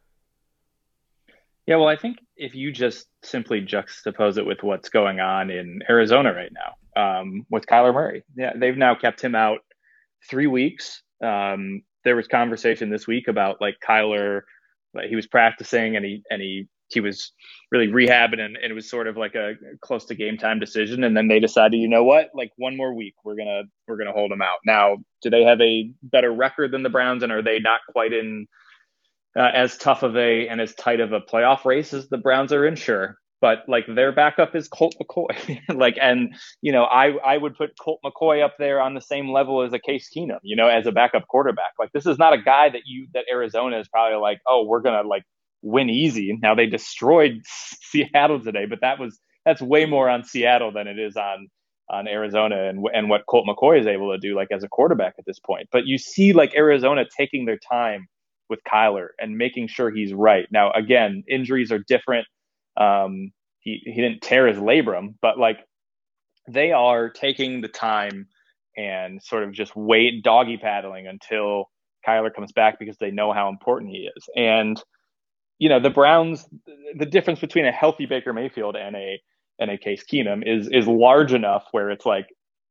Yeah, well, I think if you just simply juxtapose it with what's going on in Arizona right now, um, with Kyler Murray. Yeah, they've now kept him out three weeks. Um, there was conversation this week about like Kyler, like he was practicing and he and he he was really rehabbing, and, and it was sort of like a close to game time decision. And then they decided, you know what, like one more week, we're gonna we're gonna hold him out. Now, do they have a better record than the Browns, and are they not quite in uh, as tough of a and as tight of a playoff race as the Browns are in? Sure. But like their backup is Colt McCoy, like, and you know, I I would put Colt McCoy up there on the same level as a Case Keenum, you know, as a backup quarterback. Like this is not a guy that you that Arizona is probably like, oh, we're gonna like win easy. Now they destroyed Seattle today, but that was that's way more on Seattle than it is on on Arizona and and what Colt McCoy is able to do like as a quarterback at this point. But you see like Arizona taking their time with Kyler and making sure he's right. Now again, injuries are different. Um, he, he didn't tear his labrum, but like they are taking the time and sort of just wait, doggy paddling until Kyler comes back because they know how important he is. And, you know, the Browns, the difference between a healthy Baker Mayfield and a, and a Case Keenum is, is large enough where it's like,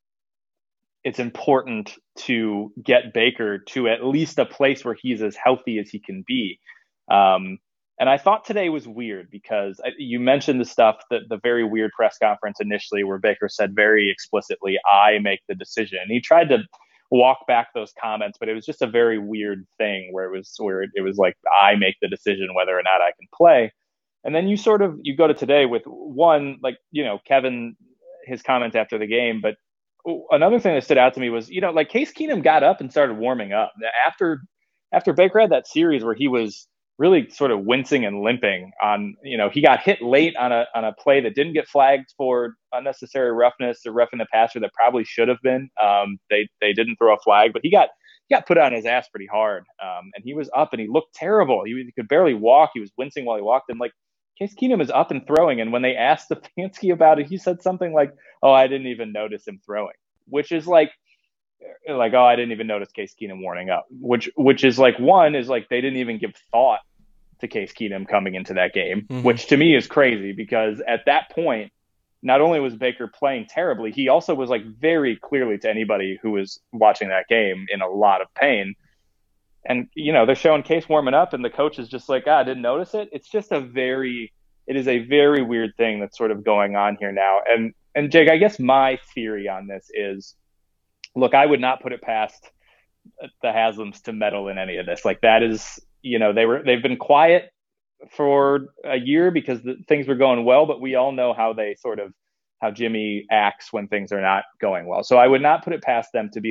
it's important to get Baker to at least a place where he's as healthy as he can be. Um, And I thought today was weird because you mentioned the stuff, that the very weird press conference initially where Baker said very explicitly, I make the decision. And he tried to walk back those comments, but it was just a very weird thing where it was where it was like, I make the decision whether or not I can play. And then you sort of, you go to today with one, like, you know, Kevin, his comments after the game. But another thing that stood out to me was, you know, like Case Keenum got up and started warming up. After, after Baker had that series where he was really sort of wincing and limping on, you know, he got hit late on a on a play that didn't get flagged for unnecessary roughness or roughing the passer that probably should have been. Um, they they didn't throw a flag, but he got he got put on his ass pretty hard. Um, and he was up and he looked terrible. He, he could barely walk. He was wincing while he walked. And like Case Keenum is up and throwing. And when they asked Stefanski about it, he said something like, "Oh, I didn't even notice him throwing," which is like. Like, oh, I didn't even notice Case Keenum warming up, which which is like one is like they didn't even give thought to Case Keenum coming into that game, mm-hmm. which to me is crazy because at that point, not only was Baker playing terribly, he also was like very clearly to anybody who was watching that game in a lot of pain. And, you know, they're showing Case warming up and the coach is just like, ah, I didn't notice it. It's just a very, it is a very weird thing that's sort of going on here now. And, and Jake, I guess my theory on this is, look, I would not put it past the Haslams to meddle in any of this. Like that is, you know, they were, they've been quiet for a year because the, things were going well, but we all know how they sort of, how Jimmy acts when things are not going well. So I would not put it past them to be like,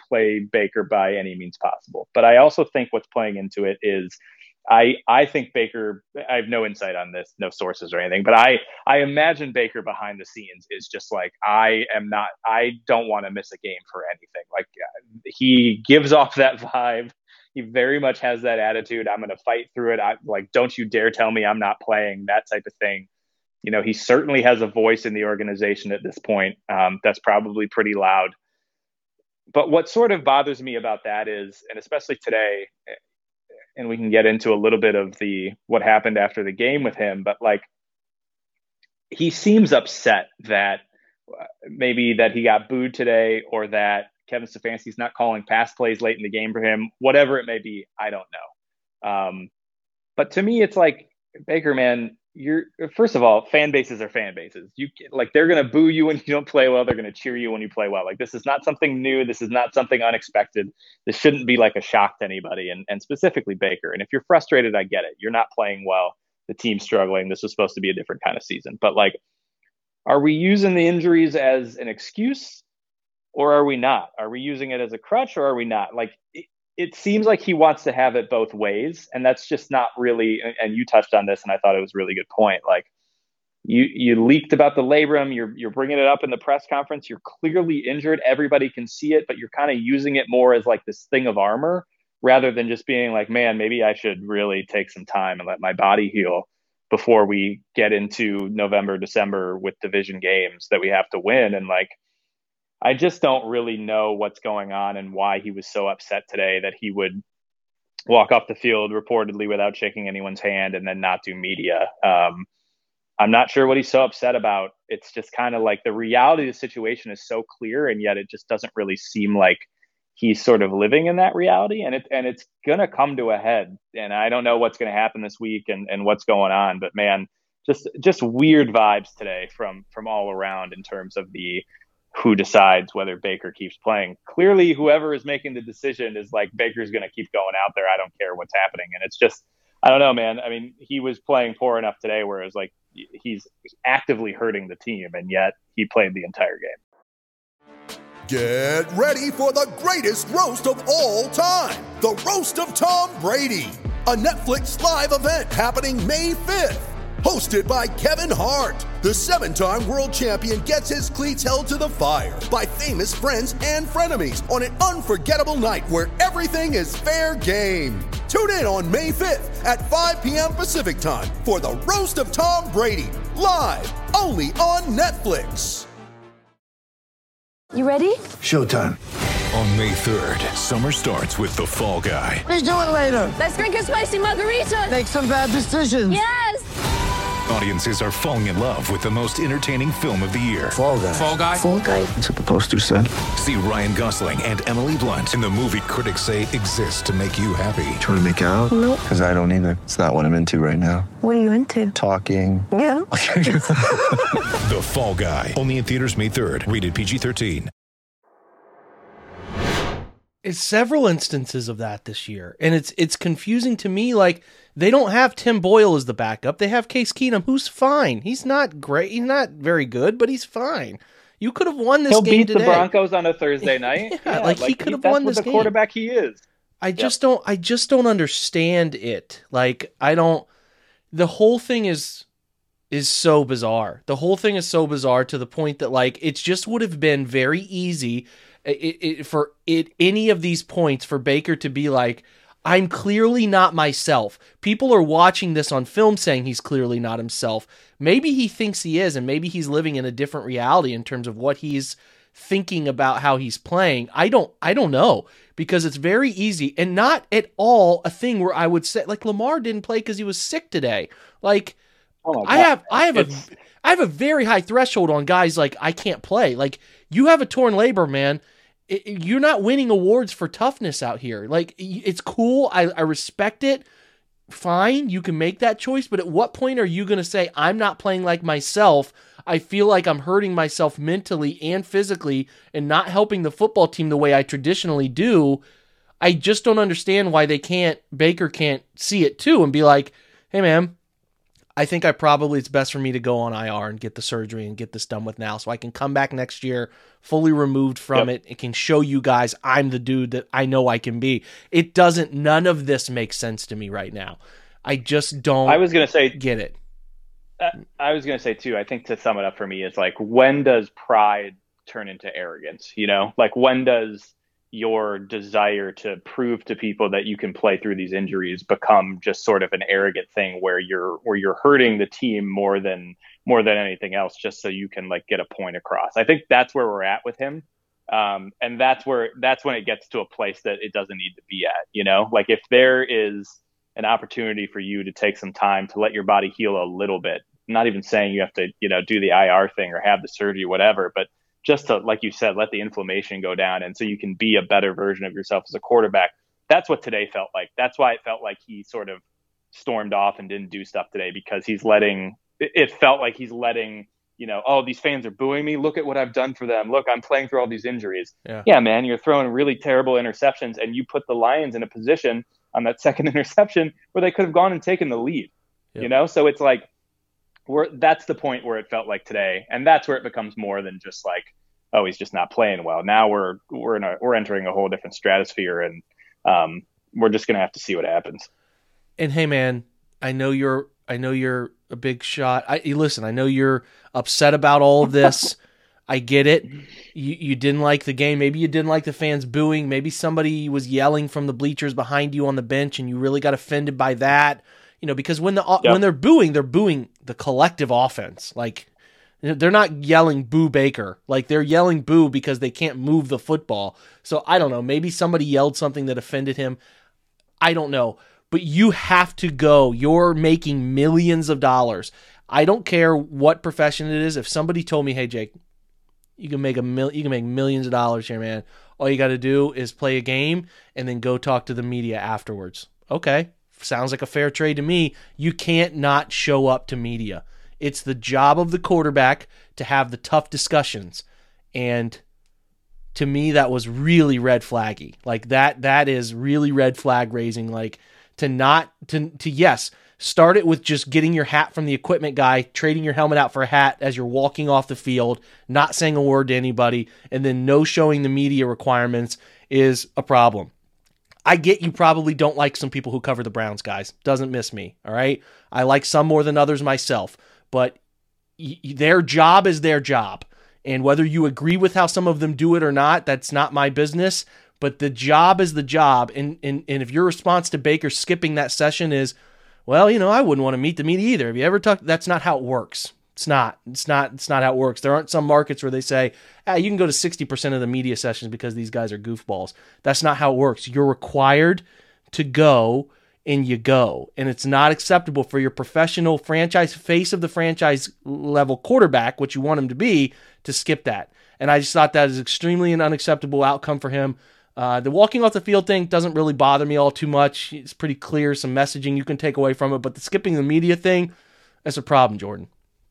play Baker by any means possible. But I also think what's playing into it is I I think Baker, I have no insight on this, no sources or anything, but I, I imagine Baker behind the scenes is just like, I am not, I don't want to miss a game for anything. Like he gives off that vibe. He very much has that attitude. I'm going to fight through it. I like, don't you dare tell me I'm not playing, that type of thing. You know, he certainly has a voice in the organization at this point. Um, that's probably pretty loud. But what sort of bothers me about that is, and especially today, and we can get into a little bit of the what happened after the game with him, but like he seems upset that maybe that he got booed today, or that Kevin Stefanski's not calling pass plays late in the game for him, whatever it may be. I don't know. Um, but to me, it's like, Baker, man, you're first of all, fan bases are fan bases. You like they're going to boo you when you don't play well. They're going to cheer you when you play well. Like this is not something new. This is not something unexpected. This shouldn't be like a shock to anybody, and and specifically Baker. And if you're frustrated, I get it. You're not playing well. The team's struggling. This was supposed to be a different kind of season. But like, are we using the injuries as an excuse, or are we not? Are we using it as a crutch, or are we not? Like it, it seems like he wants to have it both ways, and that's just not really, and you touched on this and I thought it was a really good point. Like you, you leaked about the labrum, you're, you're bringing it up in the press conference. You're clearly injured. Everybody can see it, but you're kind of using it more as like this thing of armor rather than just being like, man, maybe I should really take some time and let my body heal before we get into November, December with division games that we have to win. And like, I just don't really know what's going on and why he was so upset today that he would walk off the field reportedly without shaking anyone's hand and then not do media. Um, I'm not sure what he's so upset about. It's just kind of like the reality of the situation is so clear, and yet it just doesn't really seem like he's sort of living in that reality. And it and it's going to come to a head. And I don't know what's going to happen this week and, and what's going on. But man, just just weird vibes today from from all around in terms of the who decides whether Baker keeps playing. Clearly, whoever is making the decision is like, Baker's going to keep going out there. I don't care what's happening. And it's just, I don't know, man. I mean, he was playing poor enough today where it was like, he's actively hurting the team, and yet he played the entire game. Get ready for the greatest roast of all time. The Roast of Tom Brady. A Netflix live event happening May fifth. Hosted by Kevin Hart, the seven-time world champion gets his cleats held to the fire by famous friends and frenemies on an unforgettable night where everything is fair game. Tune in on May fifth at five p.m. Pacific time for the Roast of Tom Brady, live only on Netflix. You ready? Showtime. On May third, summer starts with The Fall Guy. Let's do it later. Let's drink a spicy margarita. Make some bad decisions. Yes. Audiences are falling in love with the most entertaining film of the year. Fall Guy. Fall Guy? Fall Guy. That's what the poster said. See Ryan Gosling and Emily Blunt in the movie critics say exists to make you happy. Trying to make it out? Nope. Because I don't either. It's not what I'm into right now. What are you into? Talking. Yeah. The Fall Guy. Only in theaters May third. Rated P G thirteen. It's several instances of that this year, and it's it's confusing to me. Like, they don't have Tim Boyle as the backup. They have Case Keenum, who's fine. He's not great. He's not very good, but he's fine. You could have won this He'll game beat today. the Broncos on a Thursday night. yeah, yeah, like, like he could have that's won what this the game. quarterback he is. I just don't. I just don't understand it. Like, I don't. The whole thing is is so bizarre. The whole thing is so bizarre to the point that like it just would have been very easy. It, it, for it, any of these points for Baker to be like, I'm clearly not myself. People are watching this on film saying he's clearly not himself. Maybe he thinks he is, and maybe he's living in a different reality in terms of what he's thinking about how he's playing. I don't, I don't know, because it's very easy and not at all a thing where I would say like Lamar didn't play because he was sick today. Like, oh I have, I have it's... a, I have a very high threshold on guys like I can't play. Like, you have a torn labrum, man. It, you're not winning awards for toughness out here. Like, it's cool. I, I respect it. Fine. You can make that choice. But at what point are you going to say, I'm not playing like myself? I feel like I'm hurting myself mentally and physically and not helping the football team the way I traditionally do. I just don't understand why they can't, Baker can't see it too and be like, hey man, I think I probably, it's best for me to go on I R and get the surgery and get this done with now so I can come back next year fully removed from Yep. it. It can show you guys I'm the dude that I know I can be. It doesn't, none of this makes sense to me right now. I just don't I was going to say, get it. uh, I was going to say too, I think to sum it up for me is like, when does pride turn into arrogance? You know, like when does your desire to prove to people that you can play through these injuries become just sort of an arrogant thing where you're where you're hurting the team more than more than anything else just so you can like get a point across. I think that's where we're at with him. Um, and that's where that's when it gets to a place that it doesn't need to be at, you know, like if there is an opportunity for you to take some time to let your body heal a little bit, I'm not even saying you have to, you know, do the I R thing or have the surgery, whatever, but just to, like you said, let the inflammation go down. And so you can be a better version of yourself as a quarterback. That's what today felt like. That's why it felt like he sort of stormed off and didn't do stuff today, because he's letting, it felt like he's letting, you know, oh, these fans are booing me. Look at what I've done for them. Look, I'm playing through all these injuries. Yeah, yeah man, you're throwing really terrible interceptions and you put the Lions in a position on that second interception where they could have gone and taken the lead, yep. you know? So it's like, We're, that's the point where it felt like today, and that's where it becomes more than just like, oh, he's just not playing well. Now we're we're in a we're entering a whole different stratosphere, and um, we're just gonna have to see what happens. And hey, man, I know you're I know you're a big shot. I listen. I know you're upset about all of this. I get it. You you didn't like the game. Maybe you didn't like the fans booing. Maybe somebody was yelling from the bleachers behind you on the bench, and you really got offended by that. You know, because when the yep. when they're booing, they're booing the collective offense. Like, they're not yelling boo Baker. Like, they're yelling boo because they can't move the football. So I don't know. Maybe somebody yelled something that offended him. I don't know. But you have to go. You're making millions of dollars. I don't care what profession it is. If somebody told me, "Hey, Jake, you can make a mil- you can make millions of dollars here, man. All you got to do is play a game and then go talk to the media afterwards." Okay. Sounds like a fair trade to me. You can't not show up to media. It's the job of the quarterback to have the tough discussions. And to me, that was really red flaggy. Like that, that is really red flag raising. Like to not, to, to yes, start it with just getting your hat from the equipment guy, trading your helmet out for a hat as you're walking off the field, not saying a word to anybody, and then no showing the media requirements is a problem. I get you probably don't like some people who cover the Browns, guys. Doesn't miss me, all right? I like some more than others myself, but y- their job is their job. And whether you agree with how some of them do it or not, that's not my business, but the job is the job. And, and, and if your response to Baker skipping that session is, well, you know, I wouldn't want to meet the media either. Have you ever talked? That's not how it works. It's not. It's not. It's not how it works. There aren't some markets where they say, ah, you can go to sixty percent of the media sessions because these guys are goofballs. That's not how it works. You're required to go, and you go. And it's not acceptable for your professional franchise, face of the franchise level quarterback, what you want him to be, to skip that. And I just thought that is extremely an unacceptable outcome for him. Uh, the walking off the field thing doesn't really bother me all too much. It's pretty clear, some messaging you can take away from it. But the skipping the media thing, that's a problem, Jordan.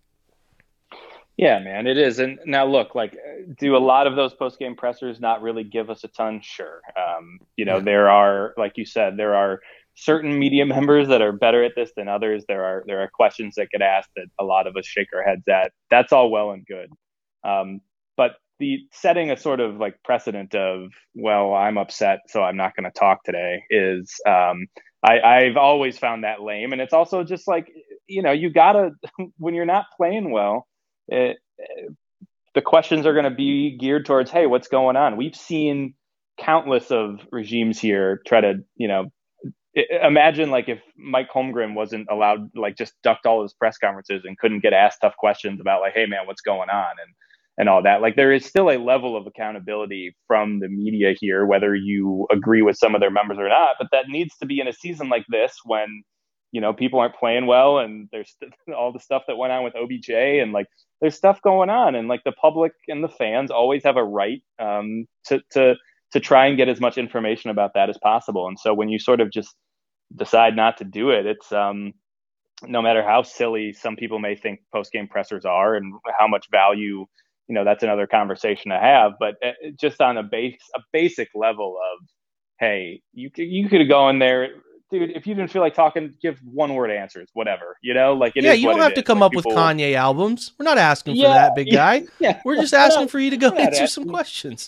Yeah, man, it is. And now look, like, do a lot of those post-game pressers not really give us a ton? Sure. Um, you know, yeah. there are, like you said, there are certain media members that are better at this than others. There are, there are questions that get asked that a lot of us shake our heads at. That's all well and good. Um, but the setting a sort of like precedent of, well, I'm upset, so I'm not going to talk today is, um, I, I've always found that lame. And it's also just like, you know, you gotta, when you're not playing well, It, the questions are going to be geared towards, hey, what's going on? We've seen countless of regimes here try to, you know, imagine like if Mike Holmgren wasn't allowed, like just ducked all his press conferences and couldn't get asked tough questions about like, hey man, what's going on? And, and all that. Like there is still a level of accountability from the media here, whether you agree with some of their members or not, but that needs to be in a season like this when, you know, people aren't playing well and there's st- all the stuff that went on with O B J and like there's stuff going on and like the public and the fans always have a right um, to, to, to try and get as much information about that as possible. And so when you sort of just decide not to do it, it's um, no matter how silly some people may think post-game pressers are and how much value, you know, that's another conversation to have, but just on a base, a basic level of, hey, you, you could go in there dude, if you didn't feel like talking, give one word answers, whatever, you know, like it yeah, is you what don't it have to is. come Like, up with people- Kanye albums. We're not asking for Yeah, that, big guy. yeah. We're just asking No, for you to go we're not answer asking. some questions.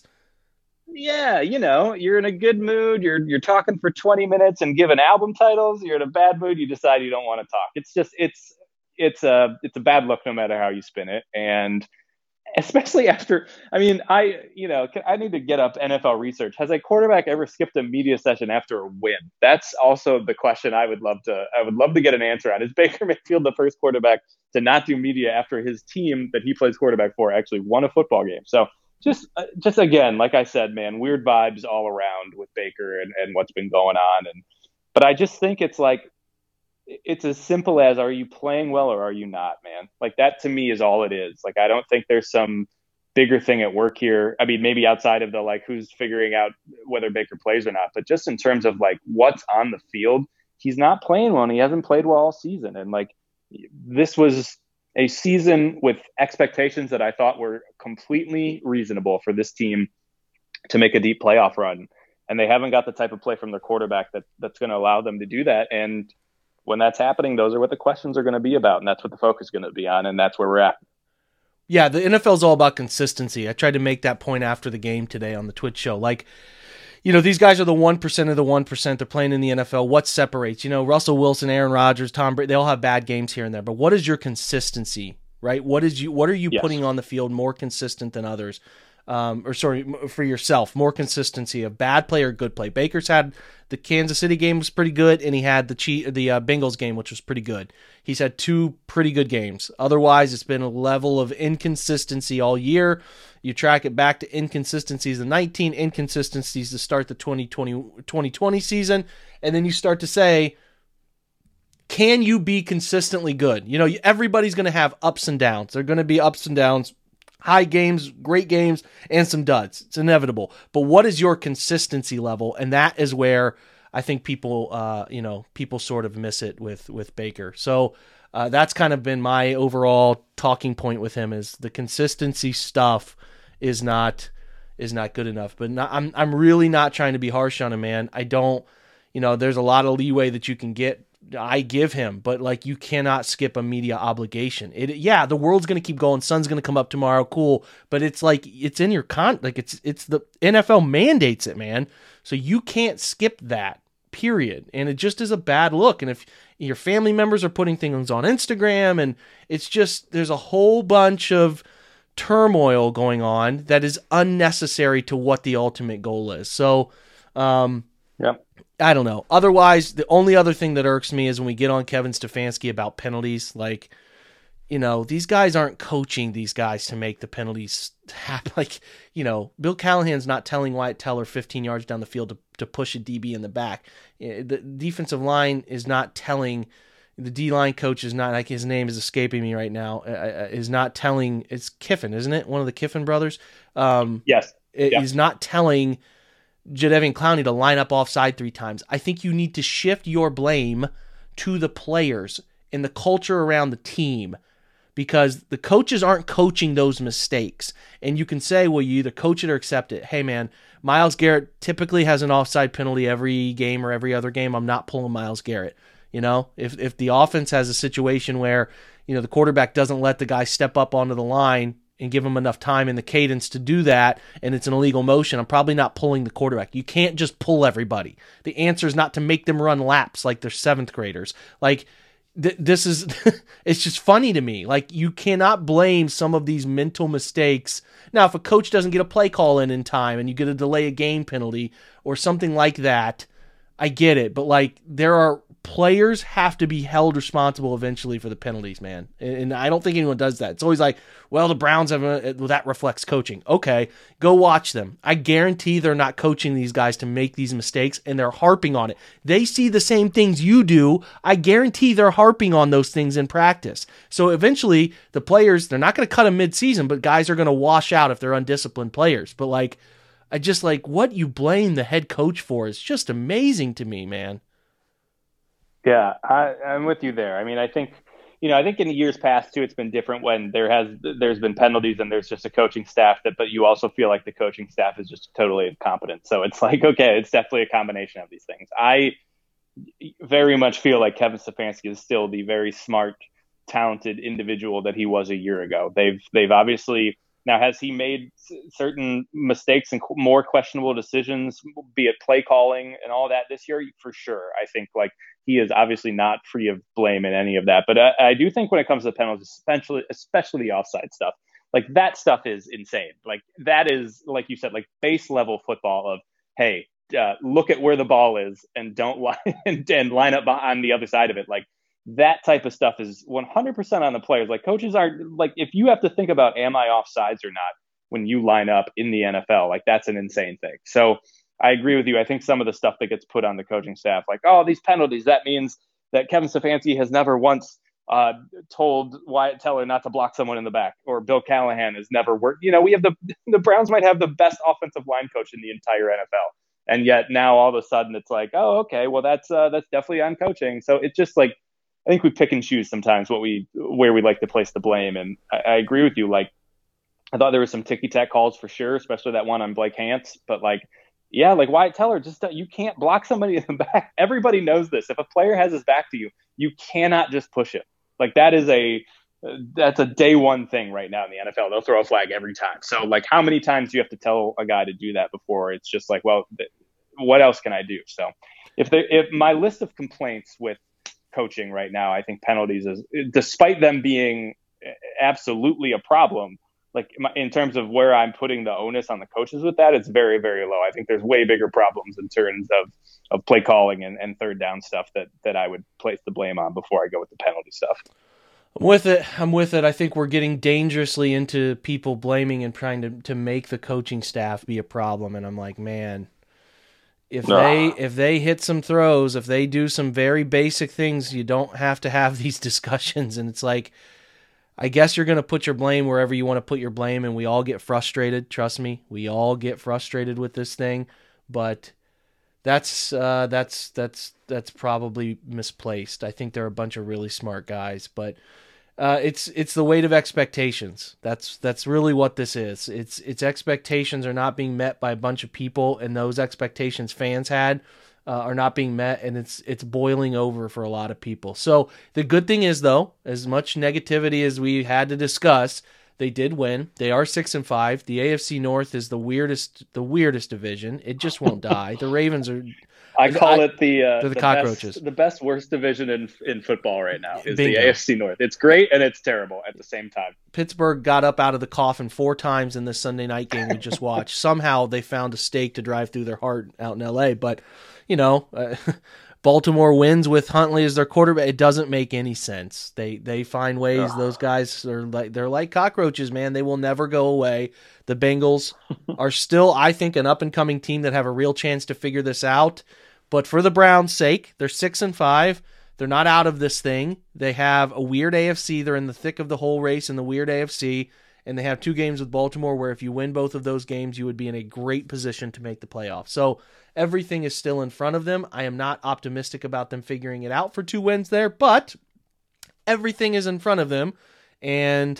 Yeah, you know, you're in a good mood, you're you're talking for twenty minutes and giving album titles, you're in a bad mood, you decide you don't want to talk. It's just it's it's a it's a bad look no matter how you spin it. And especially after, I mean, I, you know, I need to get up N F L research. Has a quarterback ever skipped a media session after a win? That's also the question I would love to, I would love to get an answer on. Is Baker Mayfield the first quarterback to not do media after his team that he plays quarterback for actually won a football game? So just, uh, just again, like I said, man, weird vibes all around with Baker and, and what's been going on. And, but I just think it's like, it's as simple as, are you playing well or are you not, man? Like that to me is all it is. Like, I don't think there's some bigger thing at work here. I mean, maybe outside of the, like, who's figuring out whether Baker plays or not, but just in terms of like what's on the field, he's not playing well and he hasn't played well all season. And like, this was a season with expectations that I thought were completely reasonable for this team to make a deep playoff run. And they haven't got the type of play from their quarterback that that's going to allow them to do that. And when that's happening, those are what the questions are going to be about. And that's what the focus is going to be on. And that's where we're at. Yeah, the N F L is all about consistency. I tried to make that point after the game today on the Twitch show. Like, you know, these guys are the one percent of the one percent. They're playing in the N F L. What separates? You know, Russell Wilson, Aaron Rodgers, Tom Brady, they all have bad games here and there. But what is your consistency, right? What is you? What are you Yes. putting on the field more consistent than others? Um, or sorry, for yourself, more consistency of bad play or good play. Baker's had the Kansas City game was pretty good, and he had the Chief, the uh, Bengals game, which was pretty good. He's had two pretty good games. Otherwise, it's been a level of inconsistency all year. You track it back to inconsistencies, the nineteen inconsistencies to start the twenty twenty, twenty twenty season, and then you start to say, can you be consistently good? You know, everybody's going to have ups and downs. There are going to be ups and downs. High games, great games, and some duds. It's inevitable. But what is your consistency level? And that is where I think people, uh, you know, people sort of miss it with with Baker. So uh, that's kind of been my overall talking point with him, is the consistency stuff is not is not good enough. But not, I'm I'm really not trying to be harsh on him, man. I don't, you know, there's a lot of leeway that you can get. I give him, but like, you cannot skip a media obligation. It, yeah, the world's going to keep going. Sun's going to come up tomorrow. Cool. But it's like, it's in your con, like it's, it's the N F L mandates it, man. So you can't skip that, period. And it just is a bad look. And if your family members are putting things on Instagram, and it's just, there's a whole bunch of turmoil going on that is unnecessary to what the ultimate goal is. So, um, yeah. I don't know. Otherwise, the only other thing that irks me is when we get on Kevin Stefanski about penalties. Like, you know, these guys aren't coaching these guys to make the penalties happen. Like, you know, Bill Callahan's not telling Wyatt Teller fifteen yards down the field to, to push a D B in the back. The defensive line is not telling, the D-line coach is not, like, his name is escaping me right now, uh, is not telling, it's Kiffin, isn't it? One of the Kiffin brothers? Um, yes. It, yeah. He's not telling Jadeveon Clowney to line up offside three times. I think you need to shift your blame to the players and the culture around the team, because the coaches aren't coaching those mistakes. And you can say, well, you either coach it or accept it. Hey, man, Myles Garrett typically has an offside penalty every game or every other game. I'm not pulling Myles Garrett. You know, if if the offense has a situation where, you know, the quarterback doesn't let the guy step up onto the line and give him enough time in the cadence to do that, and it's an illegal motion, I'm probably not pulling the quarterback. You can't just pull everybody. The answer is not to make them run laps like they're seventh graders. Like, th- this is, it's just funny to me. Like, you cannot blame some of these mental mistakes. Now, if a coach doesn't get a play call in in time and you get a delay a game penalty or something like that, I get it. But, like, there are, players have to be held responsible eventually for the penalties, man. And, and I don't think anyone does that. It's always like, well, the Browns have a, well, that reflects coaching. Okay, go watch them. I guarantee they're not coaching these guys to make these mistakes, and they're harping on it. They see the same things you do. I guarantee they're harping on those things in practice. So eventually the players, they're not going to cut them mid-season, but guys are going to wash out if they're undisciplined players. But like, I just like, what you blame the head coach for is just amazing to me, man. Yeah, I, I'm with you there. I mean, I think, you know, I think in years past too, it's been different when there has, there's been penalties and there's just a coaching staff that, but you also feel like the coaching staff is just totally incompetent. So it's like, okay, it's definitely a combination of these things. I, very much feel like Kevin Stefanski is still the very smart, talented individual that he was a year ago. They've they've obviously now has he made certain mistakes and more questionable decisions, be it play calling and all that this year? For sure. I think like he is obviously not free of blame in any of that. But I, I do think when it comes to penalties, especially especially the offside stuff, like that stuff is insane. Like that is, like you said, like base level football of, hey, uh, look at where the ball is and don't line and, and line up on the other side of it. Like that type of stuff is one hundred percent on the players. Like coaches aren't like, if you have to think about, am I offsides or not when you line up in the N F L, like that's an insane thing. So I agree with you. I think some of the stuff that gets put on the coaching staff, like, oh, these penalties, that means that Kevin Stefanski has never once uh, told Wyatt Teller not to block someone in the back, or Bill Callahan has never worked. You know, we have the, the Browns might have the best offensive line coach in the entire N F L. And yet now all of a sudden it's like, oh, okay, well, that's uh, that's definitely on coaching. So it's just like, I think we pick and choose sometimes what we where we like to place the blame. And I, I agree with you. Like, I thought there was some ticky tack calls for sure, especially that one on Blake Hance. But like, yeah, like Wyatt Teller, just you can't block somebody in the back. Everybody knows this. If a player has his back to you, you cannot just push it. Like that is a that's a day one thing right now in the N F L. They'll throw a flag every time. So like, how many times do you have to tell a guy to do that before it's just like, well, th- what else can I do? So if there, if my list of complaints with coaching right now, I think penalties is, despite them being absolutely a problem, like in terms of where I'm putting the onus on the coaches with that, it's very, very low. I think there's way bigger problems in terms of, of play calling and, and third down stuff that, that I would place the blame on before I go with the penalty stuff. I'm with it. I'm with it. I think we're getting dangerously into people blaming and trying to, to make the coaching staff be a problem. And I'm like, man, if Ugh. they if they hit some throws, if they do some very basic things, you don't have to have these discussions. And it's like, I guess you're going to put your blame wherever you want to put your blame, and we all get frustrated. Trust me, we all get frustrated with this thing. But that's uh, that's that's that's probably misplaced. I think they're a bunch of really smart guys, but uh, it's it's the weight of expectations. That's that's really what this is. It's it's expectations are not being met by a bunch of people, and those expectations fans had uh, are not being met, and it's it's boiling over for a lot of people. So the good thing is, though, as much negativity as we had to discuss, they did win. They are six and five. The A F C North is the weirdest the weirdest division. It just won't die. The Ravens are. I call I, it the uh, the, the cockroaches. Best, the best worst division in in football right now is Bingo. the A F C North. It's great and it's terrible at the same time. Pittsburgh got up out of the coffin four times in this Sunday night game we just watched. Somehow they found a stake to drive through their heart out in L A. But, you know, uh, Baltimore wins with Huntley as their quarterback. It doesn't make any sense. They they find ways. Ugh. Those guys are like they're like cockroaches, man. They will never go away. The Bengals are still, I think, an up and coming team that have a real chance to figure this out. But for the Browns' sake, they're six and five. They're not out of this thing. They have a weird A F C. They're in the thick of the whole race in the weird A F C, and they have two games with Baltimore where if you win both of those games, you would be in a great position to make the playoffs. So everything is still in front of them. I am not optimistic about them figuring it out for two wins there, but everything is in front of them, and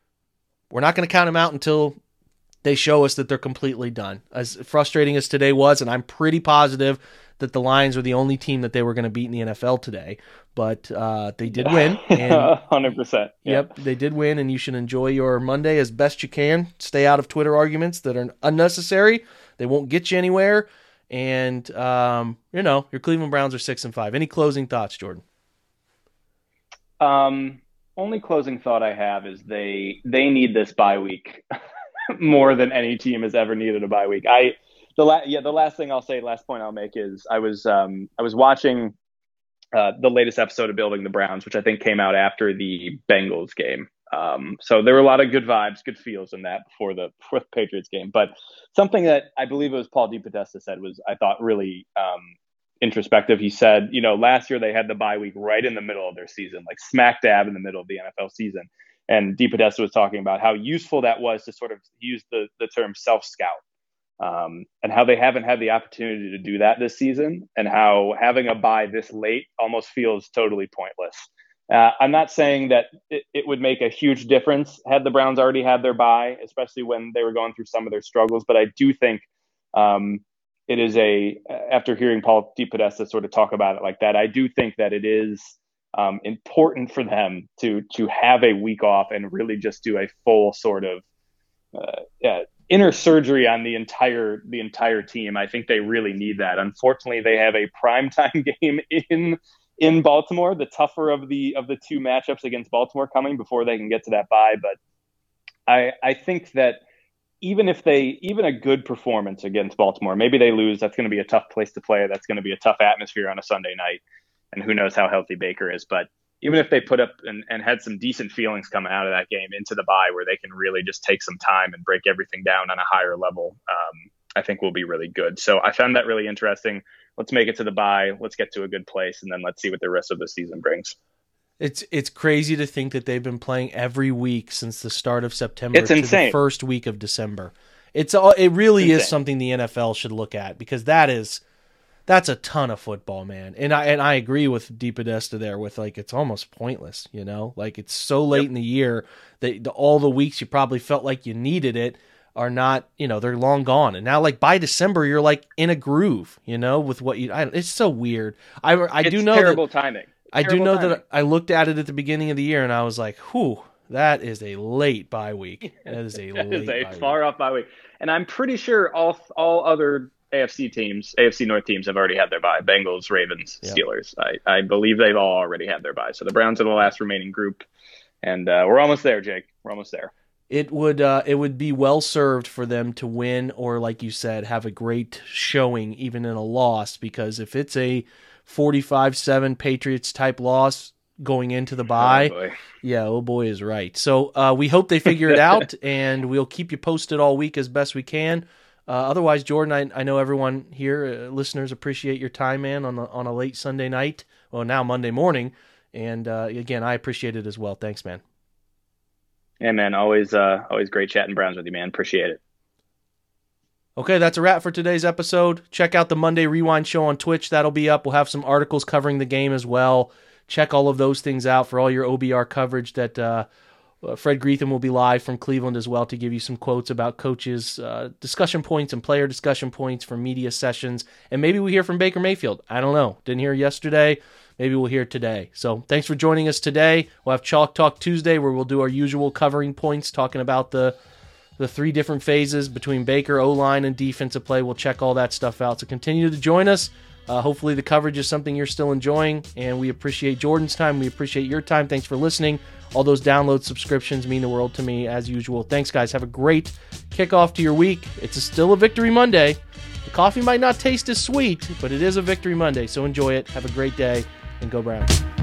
we're not going to count them out until they show us that they're completely done. As frustrating as today was, and I'm pretty positive that the Lions were the only team that they were going to beat in the N F L today, but uh, they did win. And, one hundred percent. Yeah. Yep, they did win, and you should enjoy your Monday as best you can. Stay out of Twitter arguments that are unnecessary. They won't get you anywhere. And, um, you know, your Cleveland Browns are six and five. Any closing thoughts, Jordan? Um, only closing thought I have is they they need this bye week more than any team has ever needed a bye week. I The la- yeah, the last thing I'll say, last point I'll make is I was um, I was watching uh, the latest episode of Building the Browns, which I think came out after the Bengals game. Um, so there were a lot of good vibes, good feels in that before the, before the Patriots game. But something that I believe it was Paul DePodesta said was, I thought, really um, introspective. He said, you know, last year they had the bye week right in the middle of their season, like smack dab in the middle of the N F L season. And DePodesta was talking about how useful that was to sort of use the, the term self-scout. Um, and how they haven't had the opportunity to do that this season, and how having a bye this late almost feels totally pointless. Uh, I'm not saying that it, it would make a huge difference had the Browns already had their bye, especially when they were going through some of their struggles. But I do think um, it is a, after hearing Paul DePodesta sort of talk about it like that, I do think that it is um, important for them to to have a week off and really just do a full sort of uh, yeah, inner surgery on the entire the entire team. I think they really need that. Unfortunately, they have a primetime game in in Baltimore, the tougher of the of the two matchups against Baltimore coming before they can get to that bye. But I I think that even if they even a good performance against Baltimore, maybe they lose, that's going to be a tough place to play. That's going to be a tough atmosphere on a Sunday night. And who knows how healthy Baker is. But even if they put up and, and had some decent feelings coming out of that game into the bye where they can really just take some time and break everything down on a higher level, um, I think will be really good. So I found that really interesting. Let's make it to the bye. Let's get to a good place. And then let's see what the rest of the season brings. It's it's crazy to think that they've been playing every week since the start of September it's to insane. the first week of December. It's all, it really is something the N F L should look at, because that is that's a ton of football, man. And I and I agree with DePodesta there with, like, it's almost pointless, you know? Like, it's so late yep. in the year that the, all the weeks you probably felt like you needed it are not, you know, they're long gone. And now, like, by December, you're like in a groove, you know, with what you, I, it's so weird. I, I it's do know terrible that, timing. I terrible do know timing. that I looked at it at the beginning of the year and I was like, whew, that is a late bye week. That is a that late is a bye far week. off bye week. And I'm pretty sure all all other A F C teams, A F C North teams have already had their bye. Bengals, Ravens, Yeah. Steelers. I, I believe they've all already had their bye. So the Browns are the last remaining group. And uh, we're almost there, Jake. We're almost there. It would uh, it would be well served for them to win, or, like you said, have a great showing even in a loss, because if it's a forty-five seven Patriots type loss going into the bye, oh boy. yeah, oh boy is right. So uh, we hope they figure it out, and we'll keep you posted all week as best we can. Uh, otherwise, Jordan, I, I know everyone here, uh, listeners, appreciate your time, man, on, the, on a late Sunday night, well, now Monday morning. And uh, again, I appreciate it as well. Thanks, man. Yeah, man, always uh, always great chatting Browns with you, man. Appreciate it. Okay, that's a wrap for today's episode. Check out the Monday Rewind show on Twitch. That'll be up. We'll have some articles covering the game as well. Check all of those things out for all your O B R coverage. That uh, Fred Greetham will be live from Cleveland as well to give you some quotes about coaches, uh, discussion points and player discussion points for media sessions. And maybe we hear from Baker Mayfield. I don't know. Didn't hear yesterday. Maybe we'll hear today. So thanks for joining us today. We'll have Chalk Talk Tuesday, where we'll do our usual covering points, talking about the the three different phases between Baker, O-line, and defensive play. We'll check all that stuff out. So continue to join us. Uh, hopefully the coverage is something you're still enjoying, and we appreciate Jordan's time. We appreciate your time. Thanks for listening. All those download subscriptions mean the world to me, as usual. Thanks, guys. Have a great kickoff to your week. It's a, still a Victory Monday. The coffee might not taste as sweet, but it is a Victory Monday, so enjoy it. Have a great day, and go Browns.